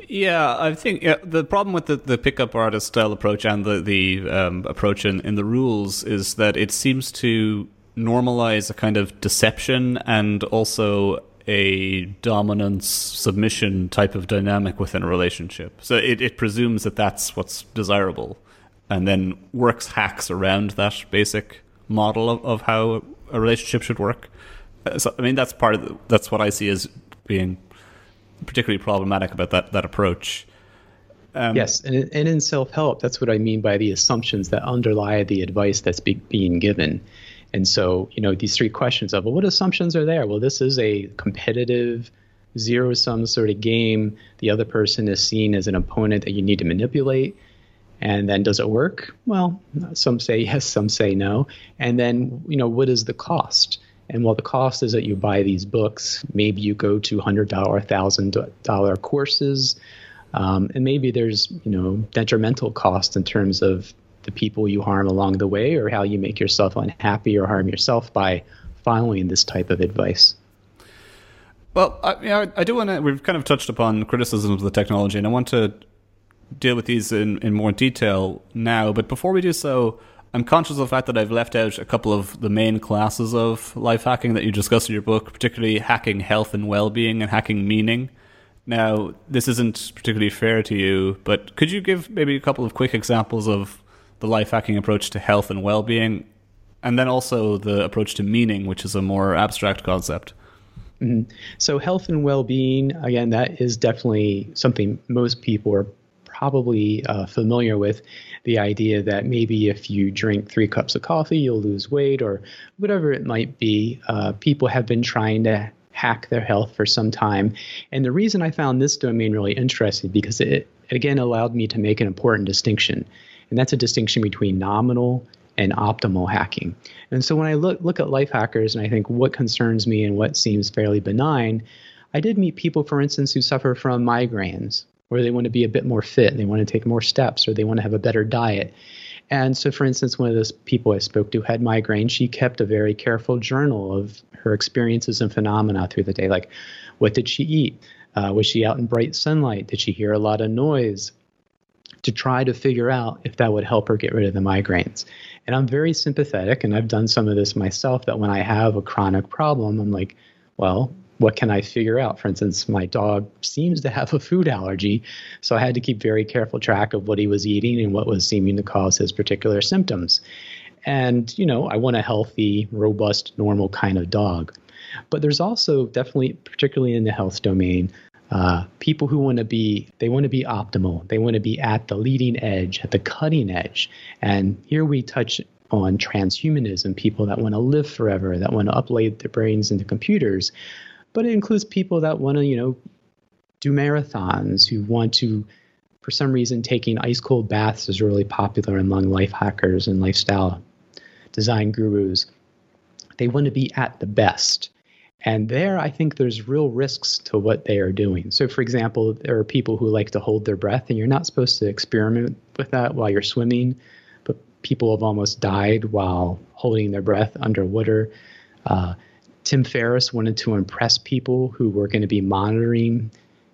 Yeah, I think yeah, the problem with the, the pickup artist style approach and the, the um, approach in, in the rules is that it seems to normalize a kind of deception and also a dominance submission type of dynamic within a relationship. So it, it presumes that that's what's desirable and then works hacks around that basic model of, of how a relationship should work. So, I mean, that's part of the, that's what I see as being particularly problematic about that, that approach. Um, yes, and, and in self-help, that's what I mean by the assumptions that underlie the advice that's be, being given. And so, you know, these three questions of, well, what assumptions are there? Well, this is a competitive, zero-sum sort of game. The other person is seen as an opponent that you need to manipulate. And then does it work? Well, some say yes, some say no. And then, you know, what is the cost? And while the cost is that you buy these books, maybe you go to one hundred dollars, one thousand dollars courses, um, and maybe there's, you know, detrimental cost in terms of the people you harm along the way or how you make yourself unhappy or harm yourself by following this type of advice. Well, I, you know, I do want to, we've kind of touched upon criticisms of the technology, and I want to deal with these in, in more detail now. But before we do so, I'm conscious of the fact that I've left out a couple of the main classes of life hacking that you discuss in your book, particularly hacking health and well-being and hacking meaning. Now, this isn't particularly fair to you, but could you give maybe a couple of quick examples of the life hacking approach to health and well-being, and then also the approach to meaning, which is a more abstract concept? Mm-hmm. So health and well-being, again, that is definitely something most people are probably uh, familiar with. The idea that maybe if you drink three cups of coffee, you'll lose weight or whatever it might be. Uh, people have been trying to hack their health for some time. And the reason I found this domain really interesting, because it, again, allowed me to make an important distinction. And that's a distinction between nominal and optimal hacking. And so when I look, look at life hackers and I think what concerns me and what seems fairly benign, I did meet people, for instance, who suffer from migraines, or they want to be a bit more fit, they want to take more steps, or they want to have a better diet. And so, for instance, one of those people I spoke to had migraine. She kept a very careful journal of her experiences and phenomena through the day, like what did she eat? Uh, was she out in bright sunlight? Did she hear a lot of noise? To try to figure out if that would help her get rid of the migraines. And I'm very sympathetic, and I've done some of this myself, that when I have a chronic problem, I'm like, well, what can I figure out? For instance, my dog seems to have a food allergy, so I had to keep very careful track of what he was eating and what was seeming to cause his particular symptoms. And, you know, I want a healthy, robust, normal kind of dog. But there's also definitely, particularly in the health domain, uh, people who want to be, they want to be optimal. They want to be at the leading edge, at the cutting edge. And here we touch on transhumanism, people that want to live forever, that want to upload their brains into computers. But it includes people that want to, you know, do marathons, who want to, for some reason, taking ice cold baths is really popular among life hackers and lifestyle design gurus. They want to be at the best. And there, I think there's real risks to what they are doing. So, for example, there are people who like to hold their breath, and you're not supposed to experiment with that while you're swimming. But people have almost died while holding their breath underwater. Uh, Tim Ferriss wanted to impress people who were going to be monitoring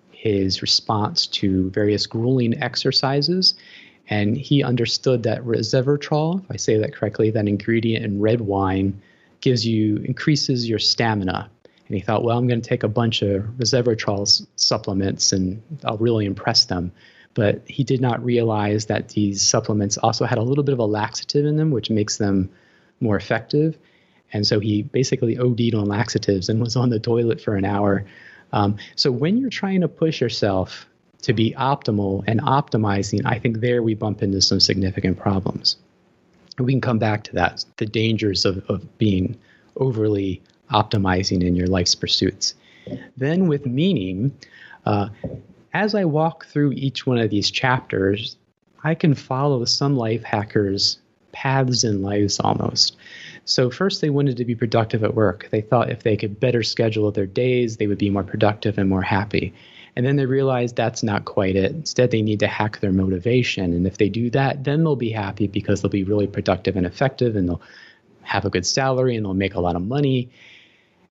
his response to various grueling exercises. And he understood that resveratrol, if I say that correctly, that ingredient in red wine, gives you, increases your stamina. And he thought, well, I'm going to take a bunch of resveratrol supplements and I'll really impress them. But he did not realize that these supplements also had a little bit of a laxative in them, which makes them more effective. And so he basically O D'd on laxatives and was on the toilet for an hour. Um, so when you're trying to push yourself to be optimal and optimizing, I think there we bump into some significant problems. And we can come back to that, the dangers of, of being overly optimizing in your life's pursuits. Then with meaning, uh, as I walk through each one of these chapters, I can follow some life hackers' paths in lives almost. So first, they wanted to be productive at work. They thought if they could better schedule their days, they would be more productive and more happy. And then they realized that's not quite it. Instead, they need to hack their motivation. And if they do that, then they'll be happy because they'll be really productive and effective, and they'll have a good salary, and they'll make a lot of money.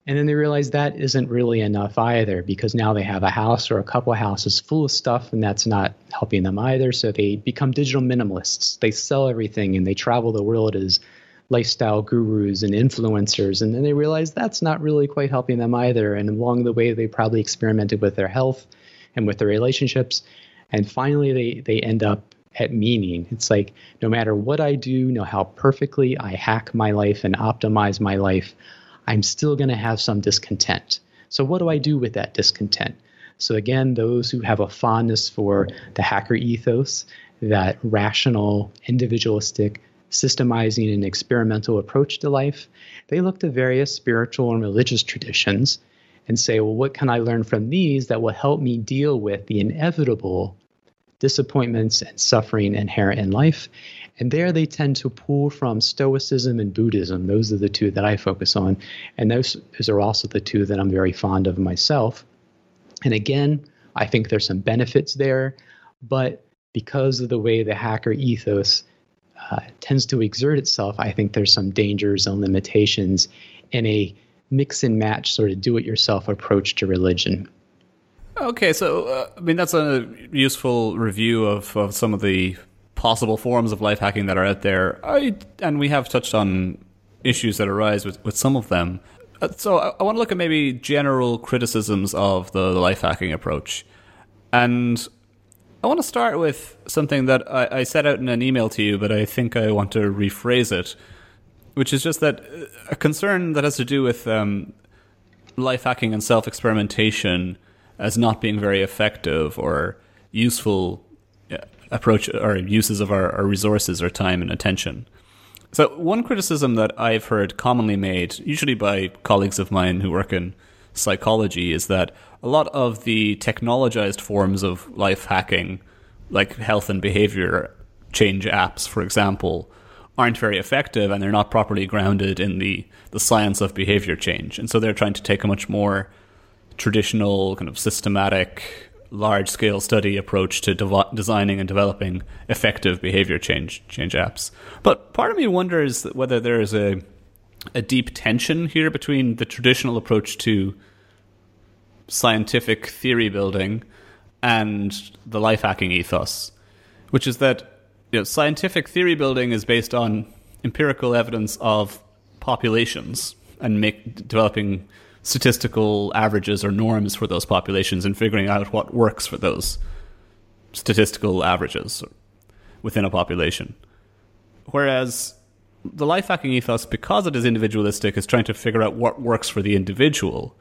And then they realize that isn't really enough either, because now they have a house or a couple of houses full of stuff, and that's not helping them either. So they become digital minimalists. They sell everything and they travel the world as lifestyle gurus and influencers. And then they realize that's not really quite helping them either. And along the way, they probably experimented with their health and with their relationships. And finally, they, they end up at meaning. It's like, no matter what I do, know how perfectly I hack my life and optimize my life, I'm still going to have some discontent. So what do I do with that discontent? So again, those who have a fondness for the hacker ethos, that rational, individualistic, systemizing and experimental approach to life, they look to various spiritual and religious traditions and say, well, what can I learn from these that will help me deal with the inevitable disappointments and suffering inherent in life? And there they tend to pull from Stoicism and Buddhism. Those are the two that I focus on. And those, those are also the two that I'm very fond of myself. And again, I think there's some benefits there. But because of the way the hacker ethos uh, tends to exert itself, I think there's some dangers and limitations in a mix and match sort of do-it-yourself approach to religion. Okay, so, uh, I mean, that's a useful review of, of some of the possible forms of life hacking that are out there. I, and we have touched on issues that arise with, with some of them. Uh, so I, I want to look at maybe general criticisms of the, the life hacking approach. And I want to start with something that I, I set out in an email to you, but I think I want to rephrase it, which is just that a concern that has to do with um, life hacking and self-experimentation as not being very effective or useful approach or uses of our, our resources or time and attention. So one criticism that I've heard commonly made, usually by colleagues of mine who work in psychology, is that a lot of the technologized forms of life hacking, like health and behavior change apps, for example, aren't very effective and they're not properly grounded in the, the science of behavior change. And so they're trying to take a much more traditional, kind of systematic, large-scale study approach to de- designing and developing effective behavior change change apps. But part of me wonders whether there is a a deep tension here between the traditional approach to scientific theory building and the life hacking ethos, which is that, you know, scientific theory building is based on empirical evidence of populations and make developing statistical averages or norms for those populations and figuring out what works for those statistical averages within a population. Whereas the life hacking ethos, because it is individualistic, is trying to figure out what works for the individual.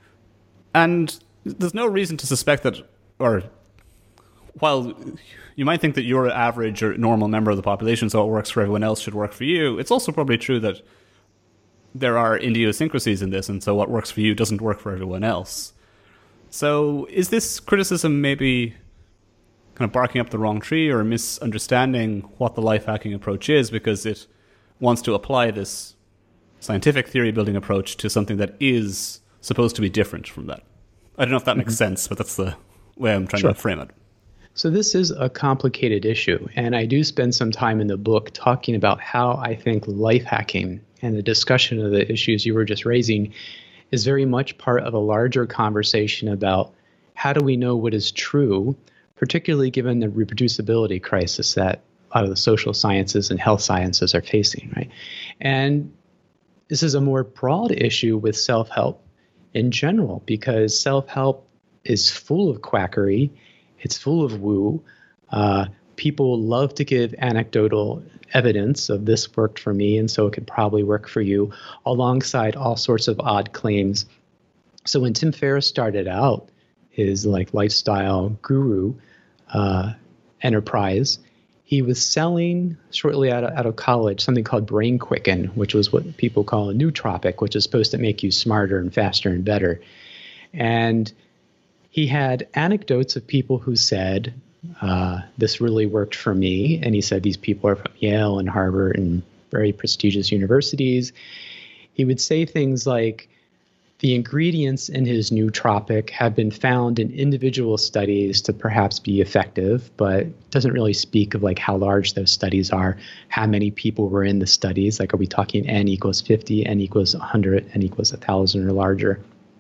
And there's no reason to suspect that, or while you might think that you're an average or normal member of the population, so what works for everyone else should work for you, it's also probably true that there are idiosyncrasies in this, and so what works for you doesn't work for everyone else. So is this criticism maybe kind of barking up the wrong tree or misunderstanding what the life hacking approach is, because it wants to apply this scientific theory building approach to something that is supposed to be different from that? I don't know if that mm-hmm. makes sense, but that's the way I'm trying sure. to frame it. So this is a complicated issue, and I do spend some time in the book talking about how I think life hacking and the discussion of the issues you were just raising is very much part of a larger conversation about how do we know what is true, particularly given the reproducibility crisis that a lot of the social sciences and health sciences are facing, right? And this is a more broad issue with self-help in general, because self-help is full of quackery. It's full of woo. Uh, people love to give anecdotal evidence of this worked for me, and so it could probably work for you, alongside all sorts of odd claims. So when Tim Ferriss started out his like lifestyle guru uh, enterprise, he was selling shortly out of, out of college something called Brain Quicken, which was what people call a nootropic, which is supposed to make you smarter and faster and better. And he had anecdotes of people who said, uh, this really worked for me. And he said these people are from Yale and Harvard and very prestigious universities. He would say things like, the ingredients in his nootropic have been found in individual studies to perhaps be effective, but doesn't really speak of like how large those studies are, how many people were in the studies. Like, are we talking N equals fifty, N equals one hundred, N equals one thousand or larger?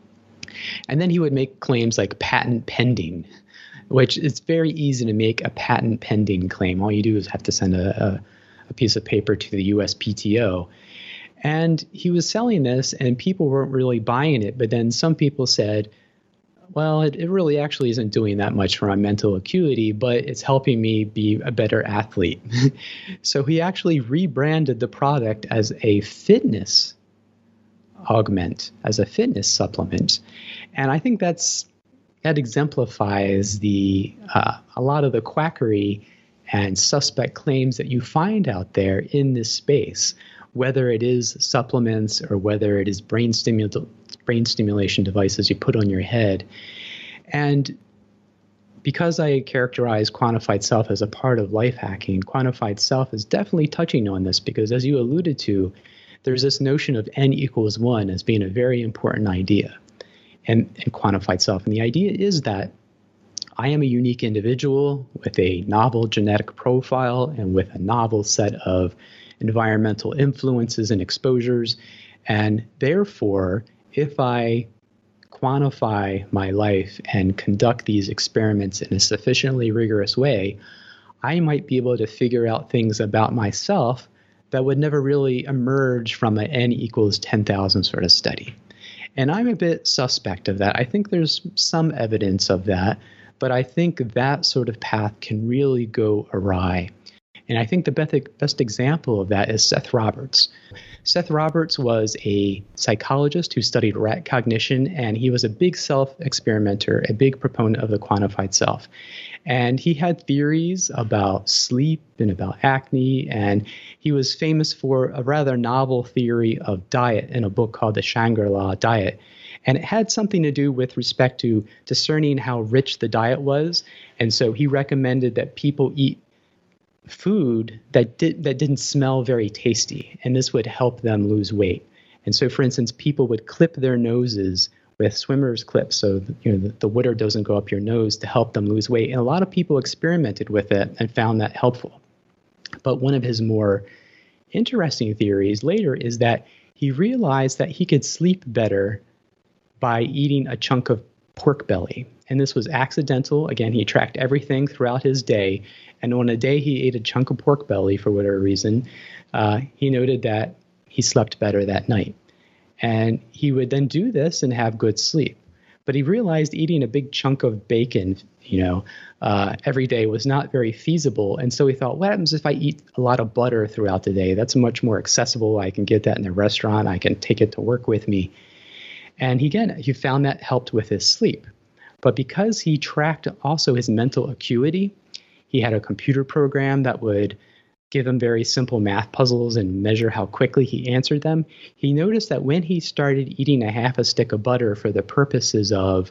And then he would make claims like patent pending, which is very easy to make a patent pending claim. All you do is have to send a, a, a piece of paper to the U S P T O. And he was selling this and people weren't really buying it. But then some people said, well, it, it really actually isn't doing that much for my mental acuity, but it's helping me be a better athlete. So he actually rebranded the product as a fitness augment, as a fitness supplement. And I think that's that exemplifies the uh, a lot of the quackery and suspect claims that you find out there in this space, whether it is supplements or whether it is brain stimul- brain stimulation devices you put on your head. And because I characterize quantified self as a part of life hacking, quantified self is definitely touching on this because, as you alluded to, there's this notion of N equals one as being a very important idea in, in quantified self. And the idea is that I am a unique individual with a novel genetic profile and with a novel set of environmental influences and exposures. And therefore, if I quantify my life and conduct these experiments in a sufficiently rigorous way, I might be able to figure out things about myself that would never really emerge from an N equals ten thousand sort of study. And I'm a bit suspect of that. I think there's some evidence of that, but I think that sort of path can really go awry. And I think the best, best example of that is Seth Roberts. Seth Roberts was a psychologist who studied rat cognition, and he was a big self-experimenter, a big proponent of the quantified self. And he had theories about sleep and about acne, and he was famous for a rather novel theory of diet in a book called The Shangri-La Diet. And it had something to do with respect to discerning how rich the diet was. And so he recommended that people eat food that did that didn't smell very tasty, and this would help them lose weight. And so, for instance, people would clip their noses with swimmer's clips, so you know the, the water doesn't go up your nose, to help them lose weight. And a lot of people experimented with it and found that helpful. But one of his more interesting theories later is that he realized that he could sleep better by eating a chunk of pork belly. And this was accidental. Again, he tracked everything throughout his day. And on a day he ate a chunk of pork belly for whatever reason, uh, he noted that he slept better that night. And he would then do this and have good sleep. But he realized eating a big chunk of bacon, you know, uh, every day was not very feasible. And so he thought, what happens if I eat a lot of butter throughout the day? That's much more accessible. I can get that in a restaurant. I can take it to work with me. And he, again, he found that helped with his sleep. But because he tracked also his mental acuity, he had a computer program that would give him very simple math puzzles and measure how quickly he answered them. He noticed that when he started eating a half a stick of butter for the purposes of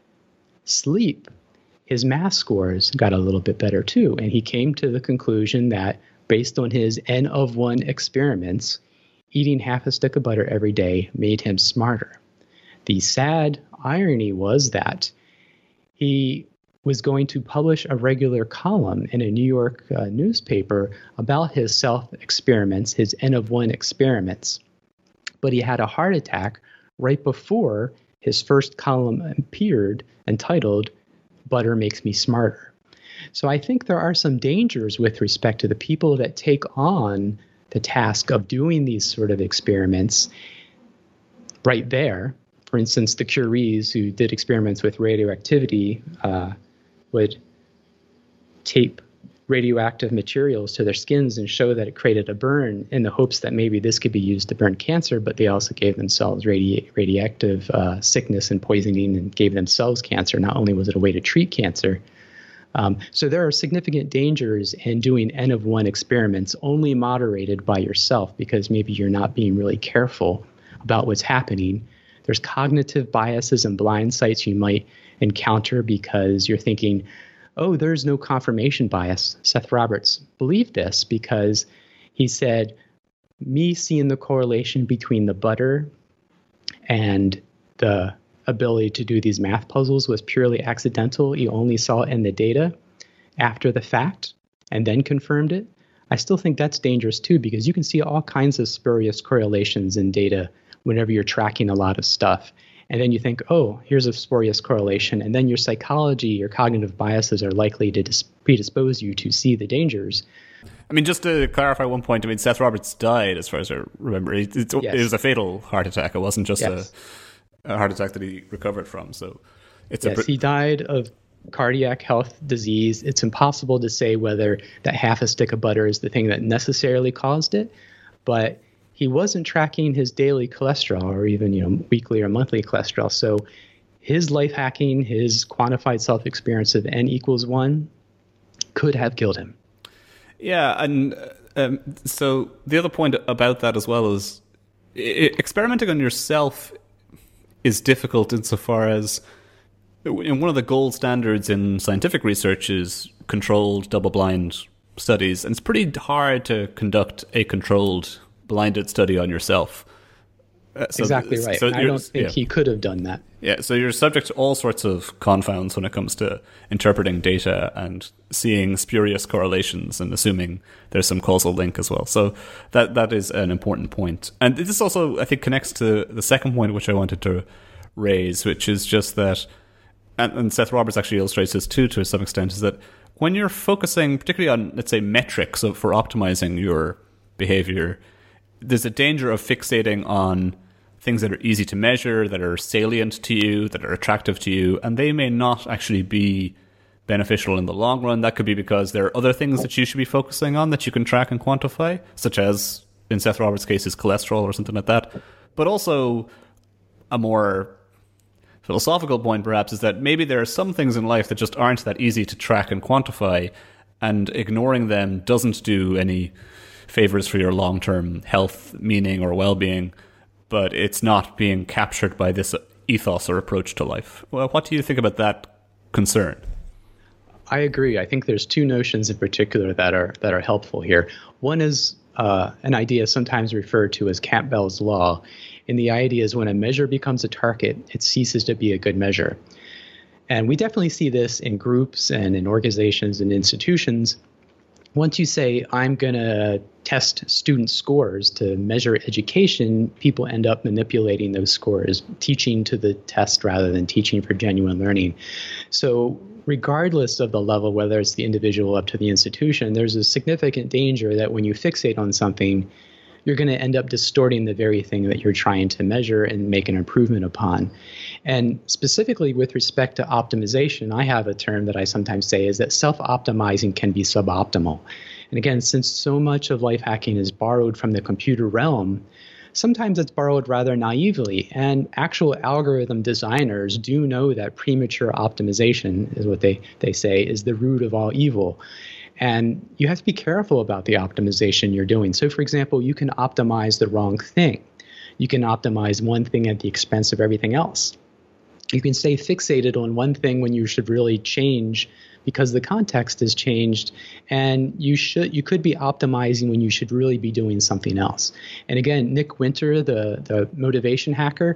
sleep, his math scores got a little bit better too. And he came to the conclusion that based on his N of one experiments, eating half a stick of butter every day made him smarter. The sad irony was that he was going to publish a regular column in a New York uh, newspaper about his self-experiments, his N of one experiments. But he had a heart attack right before his first column appeared, entitled, Butter Makes Me Smarter. So I think there are some dangers with respect to the people that take on the task of doing these sort of experiments right there. For instance, the Curies who did experiments with radioactivity uh, would tape radioactive materials to their skins and show that it created a burn in the hopes that maybe this could be used to burn cancer, but they also gave themselves radi- radioactive uh, sickness and poisoning and gave themselves cancer. Not only was it a way to treat cancer. Um, so there are significant dangers in doing N of one experiments only moderated by yourself because maybe you're not being really careful about what's happening. There's cognitive biases and blind sites you might encounter because you're thinking, oh, there's no confirmation bias. Seth Roberts believed this because he said, me seeing the correlation between the butter and the ability to do these math puzzles was purely accidental, you only saw it in the data after the fact and then confirmed it, I still think that's dangerous too, because you can see all kinds of spurious correlations in data whenever you're tracking a lot of stuff. And then you think, oh, here's a spurious correlation. And then your psychology, your cognitive biases are likely to dis- predispose you to see the dangers. I mean, just to clarify one point, I mean, Seth Roberts died, as far as I remember. It, it, yes. it was a fatal heart attack. It wasn't just yes. a, a heart attack that he recovered from. So it's yes, a... he died of cardiac health disease. It's impossible to say whether that half a stick of butter is the thing that necessarily caused it, but he wasn't tracking his daily cholesterol or even, you know, weekly or monthly cholesterol. So his life hacking, his quantified self experience of n equals one could have killed him. Yeah, and um, so the other point about that as well is I- experimenting on yourself is difficult insofar as in one of the gold standards in scientific research is controlled double-blind studies, and it's pretty hard to conduct a controlled blinded study on yourself. Uh, so, exactly right. So I don't think yeah. he could have done that. Yeah, so you're subject to all sorts of confounds when it comes to interpreting data and seeing spurious correlations and assuming there's some causal link as well. So that that is an important point. And this also, I think, connects to the second point which I wanted to raise, which is just that, and, and Seth Roberts actually illustrates this too to some extent, is that when you're focusing particularly on, let's say, metrics of, for optimizing your behavior, there's a danger of fixating on things that are easy to measure, that are salient to you, that are attractive to you, and they may not actually be beneficial in the long run. That could be because there are other things that you should be focusing on that you can track and quantify, such as, in Seth Roberts' case, his cholesterol or something like that. But also, a more philosophical point, perhaps, is that maybe there are some things in life that just aren't that easy to track and quantify, and ignoring them doesn't do any favors for your long-term health, meaning, or well-being, but it's not being captured by this ethos or approach to life. Well, what do you think about that concern? I agree. I think there's two notions in particular that are that are helpful here. One is uh, an idea sometimes referred to as Campbell's law, and the idea is when a measure becomes a target, it ceases to be a good measure. And we definitely see this in groups and in organizations and institutions. Once you say, I'm going to test student scores to measure education, people end up manipulating those scores, teaching to the test rather than teaching for genuine learning. So regardless of the level, whether it's the individual up to the institution, there's a significant danger that when you fixate on something, you're going to end up distorting the very thing that you're trying to measure and make an improvement upon. And specifically with respect to optimization, I have a term that I sometimes say is that self-optimizing can be suboptimal. And again, since so much of life hacking is borrowed from the computer realm, sometimes it's borrowed rather naively. And actual algorithm designers do know that premature optimization is what they, they say is the root of all evil. And you have to be careful about the optimization you're doing. So, for example, you can optimize the wrong thing. You can optimize one thing at the expense of everything else. You can stay fixated on one thing when you should really change because the context has changed, and you should you could be optimizing when you should really be doing something else. And again, Nick Winter, the, the motivation hacker,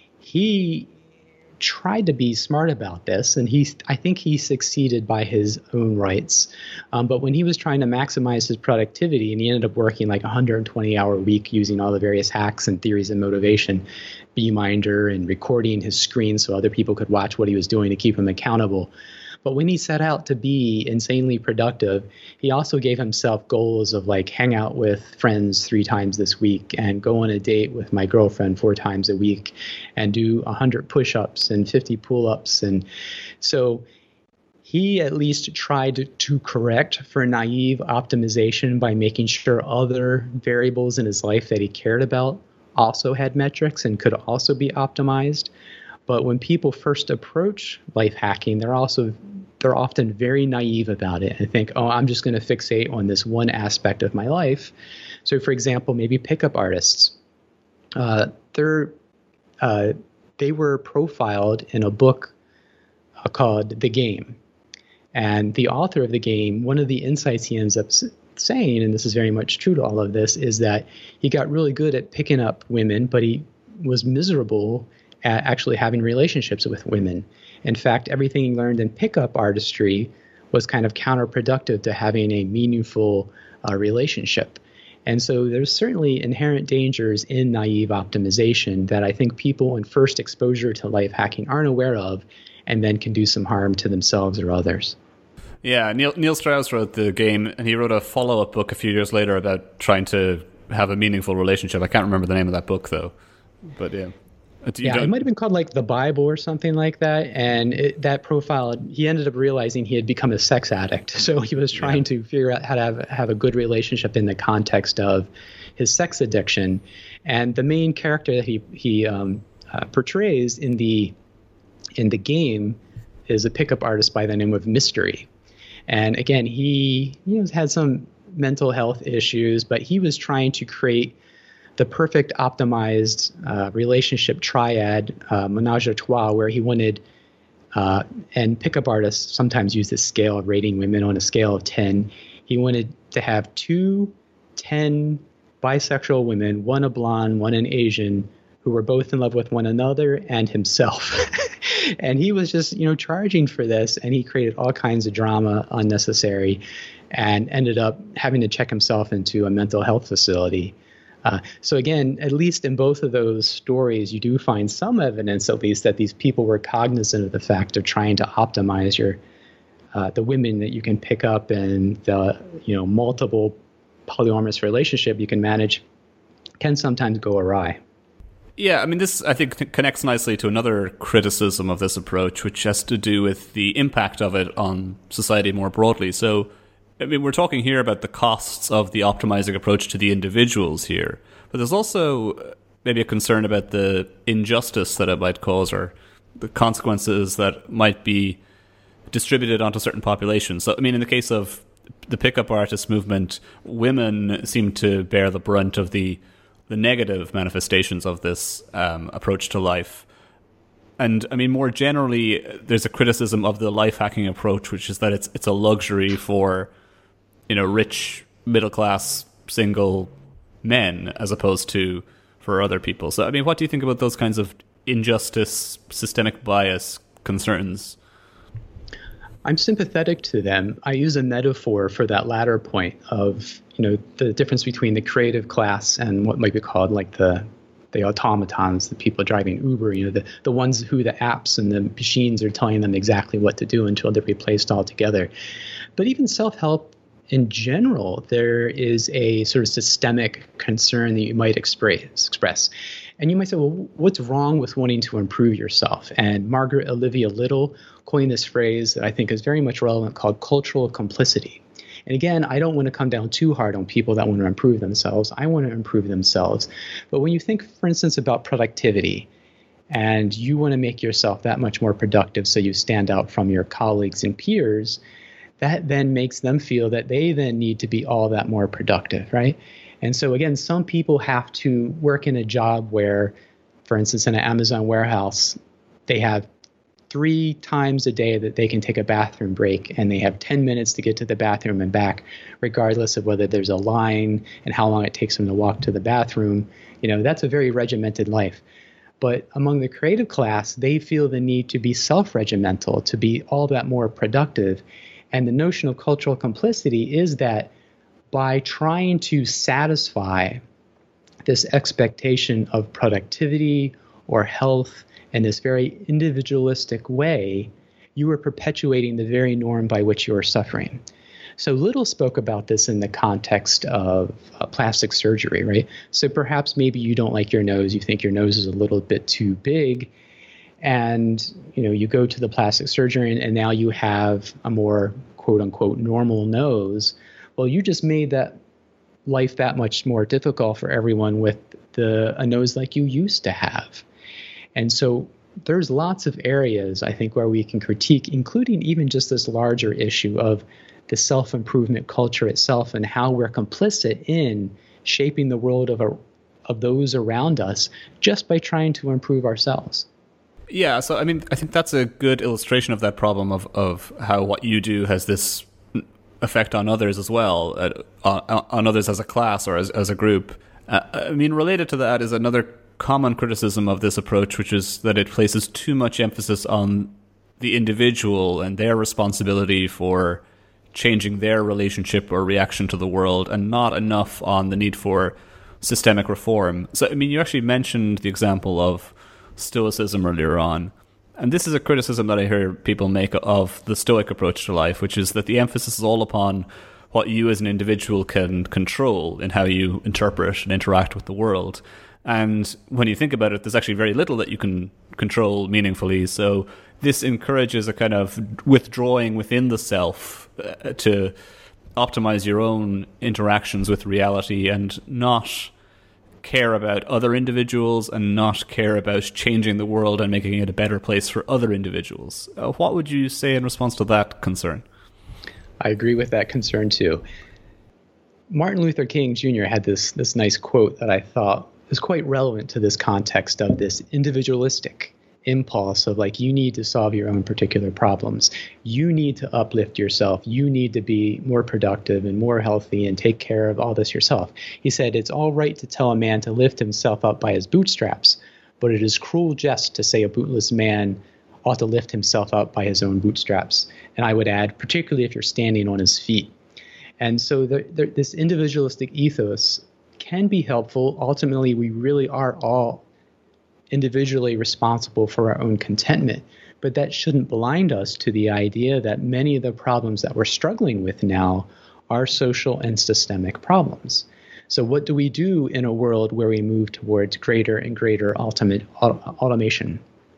he tried to be smart about this, and he I think he succeeded by his own rights. Um, but when he was trying to maximize his productivity, and he ended up working like a one hundred twenty hour week using all the various hacks and theories of motivation, Beeminder, and recording his screen so other people could watch what he was doing to keep him accountable. But when he set out to be insanely productive, he also gave himself goals of like hang out with friends three times this week and go on a date with my girlfriend four times a week and do one hundred push-ups and fifty pull-ups. And so he at least tried to correct for naive optimization by making sure other variables in his life that he cared about also had metrics and could also be optimized. But when people first approach life hacking, they're also they're often very naive about it and think, oh, I'm just going to fixate on this one aspect of my life. So, for example, maybe pickup artists. Uh, they're uh, they were profiled in a book uh, called The Game. And the author of The Game, one of the insights he ends up s- saying, and this is very much true to all of this, is that he got really good at picking up women, but he was miserable at actually having relationships with women. In fact, everything he learned in pickup artistry was kind of counterproductive to having a meaningful uh, relationship. And so there's certainly inherent dangers in naive optimization that I think people in first exposure to life hacking aren't aware of, and then can do some harm to themselves or others. Yeah, Neil, Neil Strauss wrote the game, and he wrote a follow-up book a few years later about trying to have a meaningful relationship. I can't remember the name of that book, though. But yeah. Yeah, it might have been called like the Bible or something like that. And it, that profile, he ended up realizing he had become a sex addict. So he was trying yeah. to figure out how to have, have a good relationship in the context of his sex addiction. And the main character that he he um, uh, portrays in the in the game is a pickup artist by the name of Mystery. And again, he you know, had some mental health issues, but he was trying to create the perfect optimized uh, relationship triad, uh, menage a trois, where he wanted, uh, and pickup artists sometimes use this scale of rating women on a scale of ten. He wanted to have two ten bisexual women, one a blonde, one an Asian, who were both in love with one another and himself. And he was just, you know, charging for this, and he created all kinds of drama unnecessary and ended up having to check himself into a mental health facility. Uh, so again, at least in both of those stories, you do find some evidence, at least, that these people were cognizant of the fact of trying to optimize your uh, the women that you can pick up, and the you know multiple polyamorous relationship you can manage can sometimes go awry. Yeah, I mean, this, I think, connects nicely to another criticism of this approach, which has to do with the impact of it on society more broadly. So, I mean, we're talking here about the costs of the optimizing approach to the individuals here, but there's also maybe a concern about the injustice that it might cause, or the consequences that might be distributed onto certain populations. So, I mean, in the case of the pickup artist movement, women seem to bear the brunt of the the negative manifestations of this um, approach to life. And I mean, more generally, there's a criticism of the life hacking approach, which is that it's it's a luxury for, you know, rich, middle class, single men, as opposed to for other people. So, I mean, what do you think about those kinds of injustice, systemic bias concerns? I'm sympathetic to them. I use a metaphor for that latter point of, you know, the difference between the creative class and what might be called like the the automatons, the people driving Uber, you know, the, the ones who the apps and the machines are telling them exactly what to do until they're replaced altogether. But even self-help in general, there is a sort of systemic concern that you might express. express. And you might say, well, what's wrong with wanting to improve yourself? And Margaret Olivia Little coined this phrase that I think is very much relevant called cultural complicity. And again, I don't want to come down too hard on people that want to improve themselves. I want to improve themselves. But when you think, for instance, about productivity, and you want to make yourself that much more productive so you stand out from your colleagues and peers, that then makes them feel that they then need to be all that more productive, right? And so again, some people have to work in a job where, for instance, in an Amazon warehouse, they have three times a day that they can take a bathroom break, and they have ten minutes to get to the bathroom and back, regardless of whether there's a line and how long it takes them to walk to the bathroom. You know, that's a very regimented life. But among the creative class, they feel the need to be self-regimental, to be all that more productive. And the notion of cultural complicity is that by trying to satisfy this expectation of productivity or health in this very individualistic way, you are perpetuating the very norm by which you are suffering. So Little spoke about this in the context of uh, plastic surgery, right? So perhaps maybe you don't like your nose, you think your nose is a little bit too big, and you know you go to the plastic surgeon and now you have a more quote unquote normal nose. Well, you just made that life that much more difficult for everyone with the a nose like you used to have. And so there's lots of areas, I think, where we can critique, including even just this larger issue of the self-improvement culture itself and how we're complicit in shaping the world of a, of those around us just by trying to improve ourselves. Yeah, so I mean, I think that's a good illustration of that problem of, of how what you do has this effect on others as well, uh, on, on others as a class or as, as a group. Uh, I mean, related to that is another common criticism of this approach, which is that it places too much emphasis on the individual and their responsibility for changing their relationship or reaction to the world, and not enough on the need for systemic reform. So, I mean, you actually mentioned the example of Stoicism earlier on. And this is a criticism that I hear people make of the Stoic approach to life, which is that the emphasis is all upon what you as an individual can control in how you interpret and interact with the world. And when you think about it, there's actually very little that you can control meaningfully. So this encourages a kind of withdrawing within the self uh, to optimize your own interactions with reality and not care about other individuals and not care about changing the world and making it a better place for other individuals. Uh, what would you say in response to that concern? I agree with that concern too. Martin Luther King Junior had this this nice quote that I thought was quite relevant to this context of this individualistic impulse of like, you need to solve your own particular problems. You need to uplift yourself. You need to be more productive and more healthy and take care of all this yourself. He said, it's all right to tell a man to lift himself up by his bootstraps, but it is cruel jest to say a bootless man ought to lift himself up by his own bootstraps. And I would add, particularly if you're standing on his feet. And so the, the, this individualistic ethos can be helpful. Ultimately, we really are all individually responsible for our own contentment. But that shouldn't blind us to the idea that many of the problems that we're struggling with now are social and systemic problems. So what do we do in a world where we move towards greater and greater ultimate automation?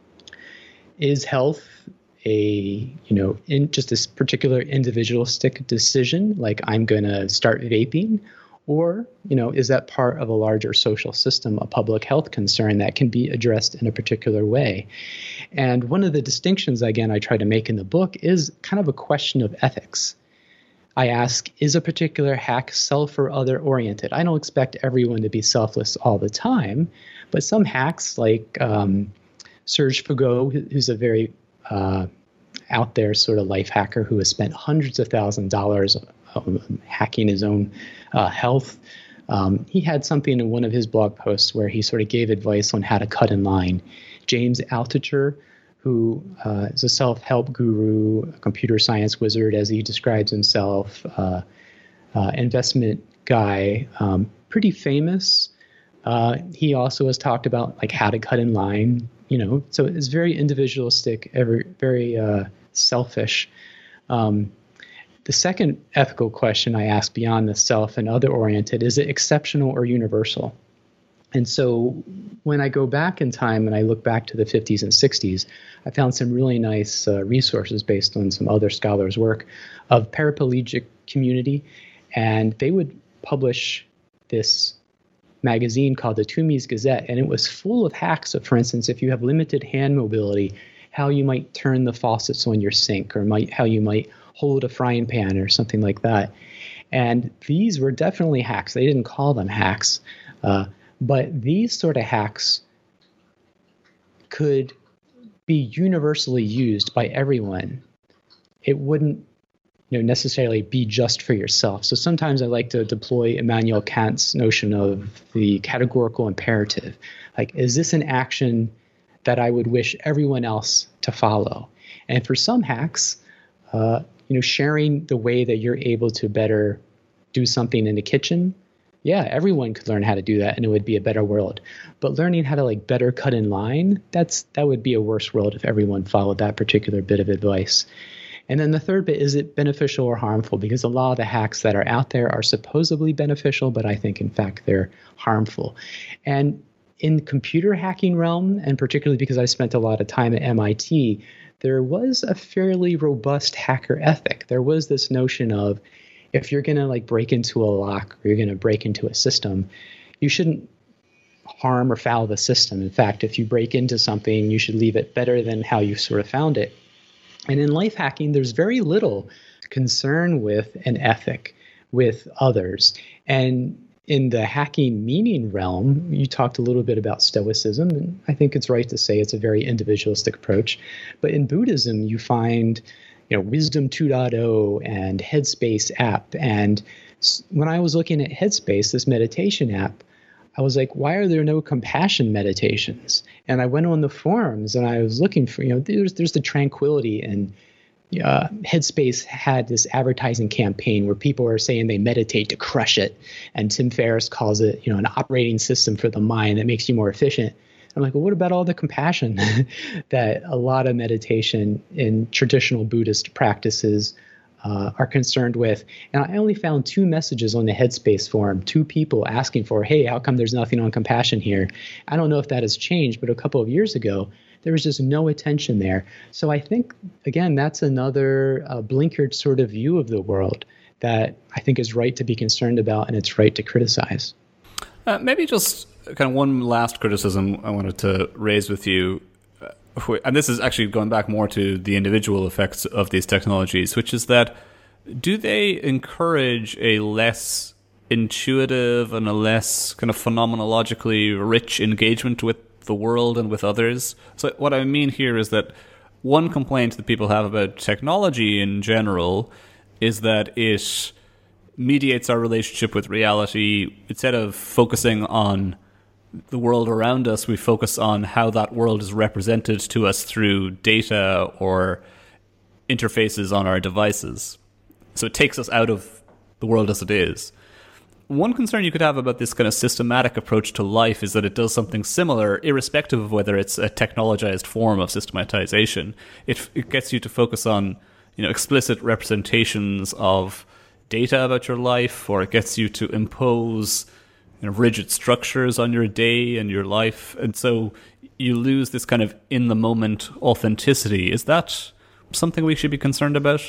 Is health a, you know, in just this particular individualistic decision, like I'm going to start vaping? Or, you know, is that part of a larger social system, a public health concern that can be addressed in a particular way? And one of the distinctions, again, I try to make in the book is kind of a question of ethics. I ask, is a particular hack self or other oriented? I don't expect everyone to be selfless all the time, but some hacks like um, Serge Foucault, who's a very uh, out there sort of life hacker who has spent hundreds of thousands of dollars um, hacking his own uh, health. Um, he had something in one of his blog posts where he sort of gave advice on how to cut in line. James Altucher, who uh, is a self-help guru, a computer science wizard, as he describes himself, uh, uh, investment guy, um, pretty famous. Uh, he also has talked about like how to cut in line, you know, so it's very individualistic, very, very uh, selfish. Um, the second ethical question I ask beyond the self and other oriented, is it exceptional or universal? And so when I go back in time and I look back to the fifties and sixties, I found some really nice uh, resources based on some other scholars' work of paraplegic community. And they would publish this magazine called the Toomey's Gazette, and it was full of hacks of, for instance, if you have limited hand mobility, how you might turn the faucets on your sink, or might how you might hold a frying pan or something like that. And these were definitely hacks. They didn't call them hacks, uh, but these sort of hacks could be universally used by everyone. It wouldn't you know, necessarily be just for yourself. So sometimes I like to deploy Immanuel Kant's notion of the categorical imperative. Like, is this an action that I would wish everyone else to follow? And for some hacks, uh, you know, sharing the way that you're able to better do something in the kitchen, yeah, everyone could learn how to do that and it would be a better world. But learning how to like better cut in line, that's that would be a worse world if everyone followed that particular bit of advice. And then the third bit, is it beneficial or harmful? Because a lot of the hacks that are out there are supposedly beneficial, but I think in fact they're harmful. And in computer hacking realm, and particularly because I spent a lot of time at M I T, there was a fairly robust hacker ethic. There was this notion of, if you're going to like break into a lock or you're going to break into a system, you shouldn't harm or foul the system. In fact, if you break into something, you should leave it better than how you sort of found it. And in life hacking, there's very little concern with an ethic with others. And in the hacking meaning realm, you talked a little bit about Stoicism, and I think it's right to say it's a very individualistic approach. But in Buddhism, you find, you know, Wisdom two point oh and Headspace app. And when I was looking at Headspace, this meditation app, I was like, why are there no compassion meditations? And I went on the forums and I was looking for, you know, there's there's the tranquility, and uh, Headspace had this advertising campaign where people are saying they meditate to crush it. And Tim Ferriss calls it, you know, an operating system for the mind that makes you more efficient. I'm like, well, what about all the compassion that a lot of meditation in traditional Buddhist practices uh, are concerned with? And I only found two messages on the Headspace forum, two people asking for, hey, how come there's nothing on compassion here? I don't know if that has changed, but a couple of years ago, there was just no attention there. So I think, again, that's another uh, blinkered sort of view of the world that I think is right to be concerned about, and it's right to criticize. Uh, maybe just kind of one last criticism I wanted to raise with you, uh, and this is actually going back more to the individual effects of these technologies, which is that do they encourage a less intuitive and a less kind of phenomenologically rich engagement with the world and with others? So what I mean here is that one complaint that people have about technology in general is that it mediates our relationship with reality. Instead of focusing on the world around us, we focus on how that world is represented to us through data or interfaces on our devices. So it takes us out of the world as it is. One concern you could have about this kind of systematic approach to life is that it does something similar, irrespective of whether it's a technologized form of systematization. It, it gets you to focus on, you know, explicit representations of data about your life, or it gets you to impose, you know, rigid structures on your day and your life. And so you lose this kind of in-the-moment authenticity. Is that something we should be concerned about?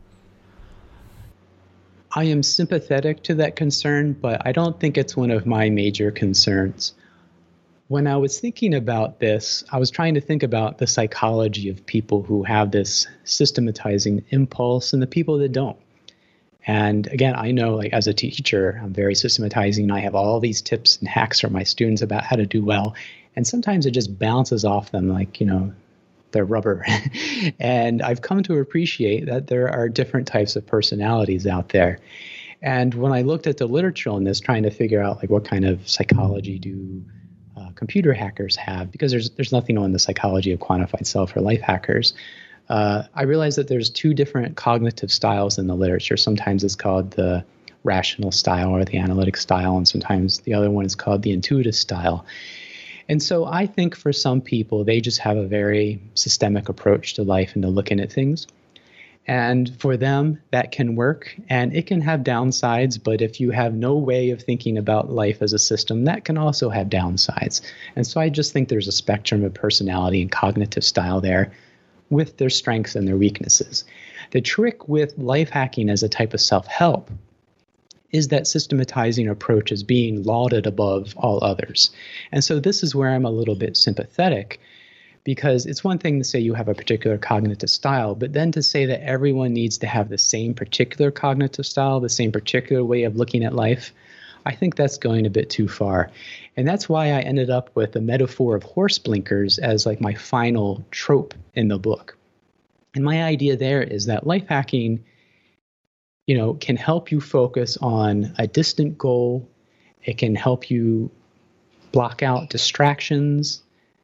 I am sympathetic to that concern, but I don't think it's one of my major concerns. When I was thinking about this, I was trying to think about the psychology of people who have this systematizing impulse and the people that don't. And again, I know, like, as a teacher, I'm very systematizing. I have all these tips and hacks for my students about how to do well. And sometimes it just bounces off them like, you know, they're rubber. And I've come to appreciate that there are different types of personalities out there. And when I looked at the literature on this, trying to figure out like what kind of psychology do uh, computer hackers have, because there's there's nothing on the psychology of quantified self or life hackers, uh, I realized that there's two different cognitive styles in the literature. Sometimes it's called the rational style or the analytic style, and sometimes the other one is called the intuitive style. And so I think for some people, they just have a very systemic approach to life and to looking at things. And for them, that can work, and it can have downsides. But if you have no way of thinking about life as a system, that can also have downsides. And so I just think there's a spectrum of personality and cognitive style there, with their strengths and their weaknesses. The trick with life hacking as a type of self-help is that systematizing approach is being lauded above all others. And so this is where I'm a little bit sympathetic, because it's one thing to say you have a particular cognitive style, but then to say that everyone needs to have the same particular cognitive style, the same particular way of looking at life, I think that's going a bit too far. And that's why I ended up with the metaphor of horse blinkers as like my final trope in the book. And my idea there is that life hacking, you know, can help you focus on a distant goal. It can help you block out distractions,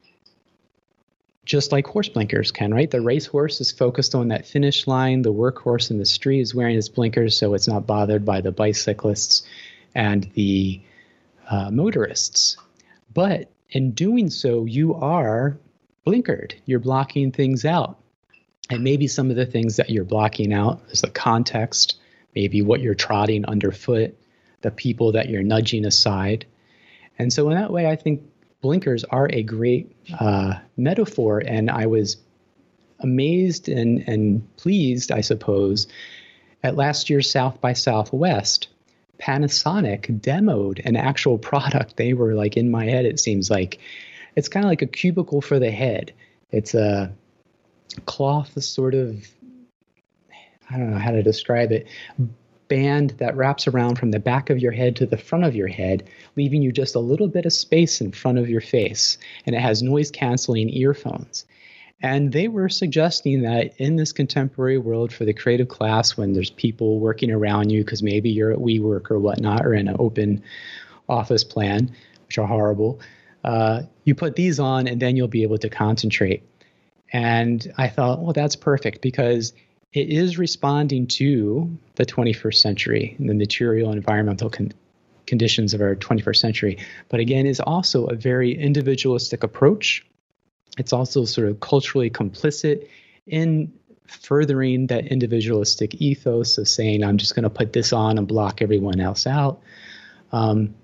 just like horse blinkers can, right? The racehorse is focused on that finish line. The workhorse in the street is wearing his blinkers so it's not bothered by the bicyclists and the uh, motorists. But in doing so, you are blinkered. You're blocking things out. And maybe some of the things that you're blocking out is the context, maybe what you're trotting underfoot, the people that you're nudging aside. And so in that way, I think blinkers are a great uh, metaphor. And I was amazed and, and pleased, I suppose, at last year's South by Southwest. Panasonic demoed an actual product. They were like in my head, it seems like. It's kind of like a cubicle for the head. It's a cloth sort of, I don't know how to describe it, band that wraps around from the back of your head to the front of your head, leaving you just a little bit of space in front of your face. And it has noise-canceling earphones. And they were suggesting that in this contemporary world for the creative class, when there's people working around you, because maybe you're at WeWork or whatnot, or in an open office plan, which are horrible. Uh, you put these on, and then you'll be able to concentrate. And I thought, well, that's perfect, because it is responding to the twenty-first century and the material and environmental con- conditions of our twenty-first century. But again, it's also a very individualistic approach. It's also sort of culturally complicit in furthering that individualistic ethos of saying, I'm just going to put this on and block everyone else out. Um,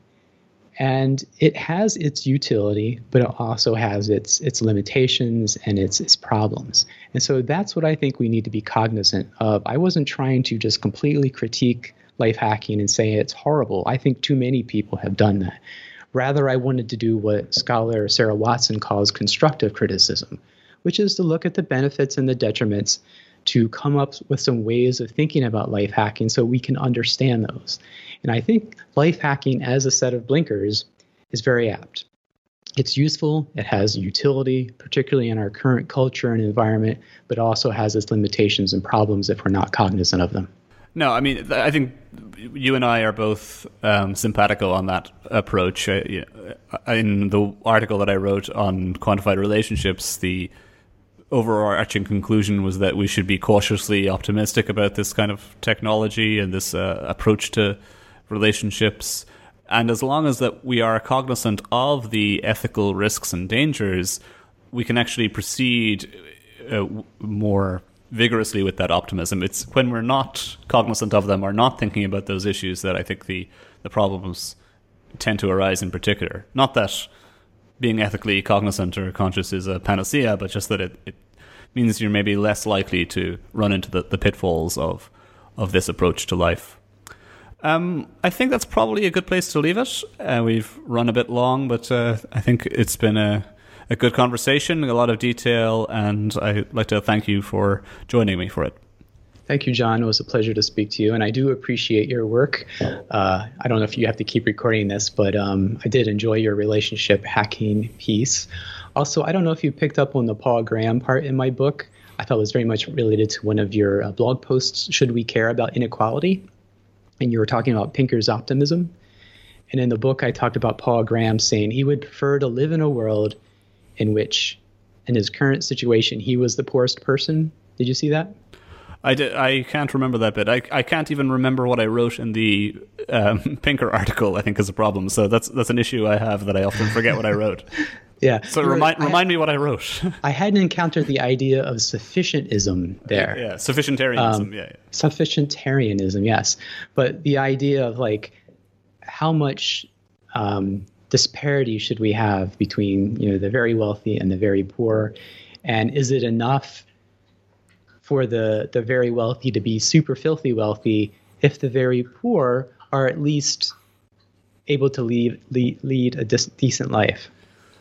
and it has its utility, but it also has its its limitations and its its problems. And so that's what I think we need to be cognizant of. I wasn't trying to just completely critique life hacking and say it's horrible. I think too many people have done that. Rather, I wanted to do what scholar Sarah Watson calls constructive criticism, which is to look at the benefits and the detriments, to come up with some ways of thinking about life hacking so we can understand those. And I think life hacking as a set of blinkers is very apt. It's useful, it has utility, particularly in our current culture and environment, but also has its limitations and problems if we're not cognizant of them. No, I mean, I think you and I are both um, simpatico on that approach. Uh, in the article that I wrote on quantified relationships, the overarching conclusion was that we should be cautiously optimistic about this kind of technology and this uh, approach to relationships. And as long as that we are cognizant of the ethical risks and dangers, we can actually proceed uh, more vigorously with that optimism. It's when we're not cognizant of them or not thinking about those issues that I think the, the problems tend to arise in particular. Not that being ethically cognizant or conscious is a panacea, but just that it, it means you're maybe less likely to run into the, the pitfalls of of this approach to life. Um, I think that's probably a good place to leave it. Uh, we've run a bit long, but uh, I think it's been a, a good conversation, a lot of detail, and I'd like to thank you for joining me for it. Thank you, John. It was a pleasure to speak to you, and I do appreciate your work. Uh, I don't know if you have to keep recording this, but um, I did enjoy your relationship hacking piece. Also, I don't know if you picked up on the Paul Graham part in my book. I thought it was very much related to one of your uh, blog posts, Should We Care About Inequality? And you were talking about Pinker's optimism. And in the book, I talked about Paul Graham saying he would prefer to live in a world in which, in his current situation, he was the poorest person. Did you see that? I, did, I can't remember that bit. I, I can't even remember what I wrote in the um, Pinker article, I think, is a problem. So that's that's an issue I have, that I often forget what I wrote. Yeah. So remind I, remind me what I wrote. I hadn't encountered the idea of sufficientism there. Yeah, sufficientarianism. Um, yeah, yeah. Sufficientarianism, yes. But the idea of like how much um, disparity should we have between, you know, the very wealthy and the very poor, and is it enough for the the very wealthy to be super filthy wealthy if the very poor are at least able to lead lead, lead a dis- decent life?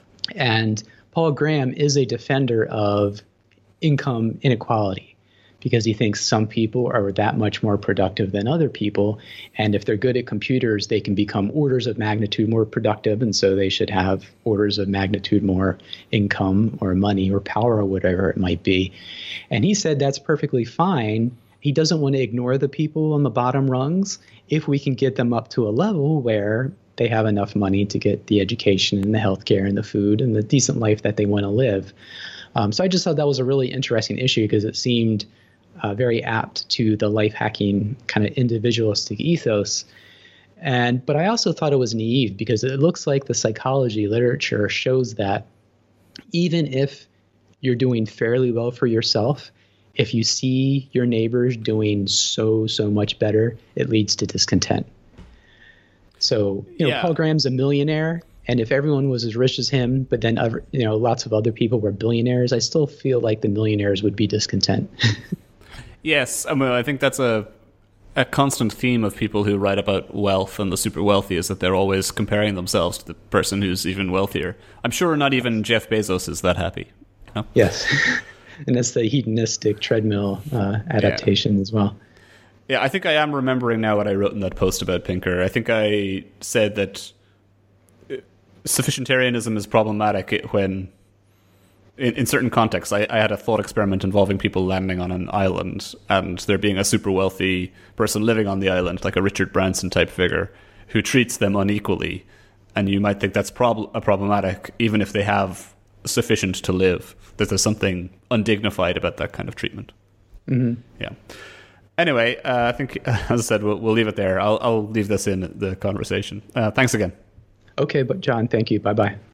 And Paul Graham is a defender of income inequality because he thinks some people are that much more productive than other people. And if they're good at computers, they can become orders of magnitude more productive. And so they should have orders of magnitude more income or money or power or whatever it might be. And he said that's perfectly fine. He doesn't want to ignore the people on the bottom rungs if we can get them up to a level where they have enough money to get the education and the healthcare and the food and the decent life that they want to live. Um, so I just thought that was a really interesting issue because it seemed uh, very apt to the life hacking kind of individualistic ethos. And but I also thought it was naive because it looks like the psychology literature shows that even if you're doing fairly well for yourself, if you see your neighbors doing so, so much better, it leads to discontent. So, you know, yeah. Paul Graham's a millionaire, and if everyone was as rich as him, but then, other, you know, lots of other people were billionaires, I still feel like the millionaires would be discontent. Yes, I mean, I think that's a a constant theme of people who write about wealth and the super wealthy is that they're always comparing themselves to the person who's even wealthier. I'm sure not even Jeff Bezos is that happy. You know? Yes, and that's the hedonistic treadmill uh, adaptation yeah. as well. Yeah, I think I am remembering now what I wrote in that post about Pinker. I think I said that sufficientarianism is problematic when, in, in certain contexts, I, I had a thought experiment involving people landing on an island and there being a super wealthy person living on the island, like a Richard Branson type figure, who treats them unequally. and you might think that's prob- a problematic, even if they have sufficient to live. That there's something undignified about that kind of treatment. Mm-hmm. Yeah. Anyway, uh, I think, as I said, we'll, we'll leave it there. I'll, I'll leave this in the conversation. Uh, thanks again. Okay, but John, thank you. Bye bye.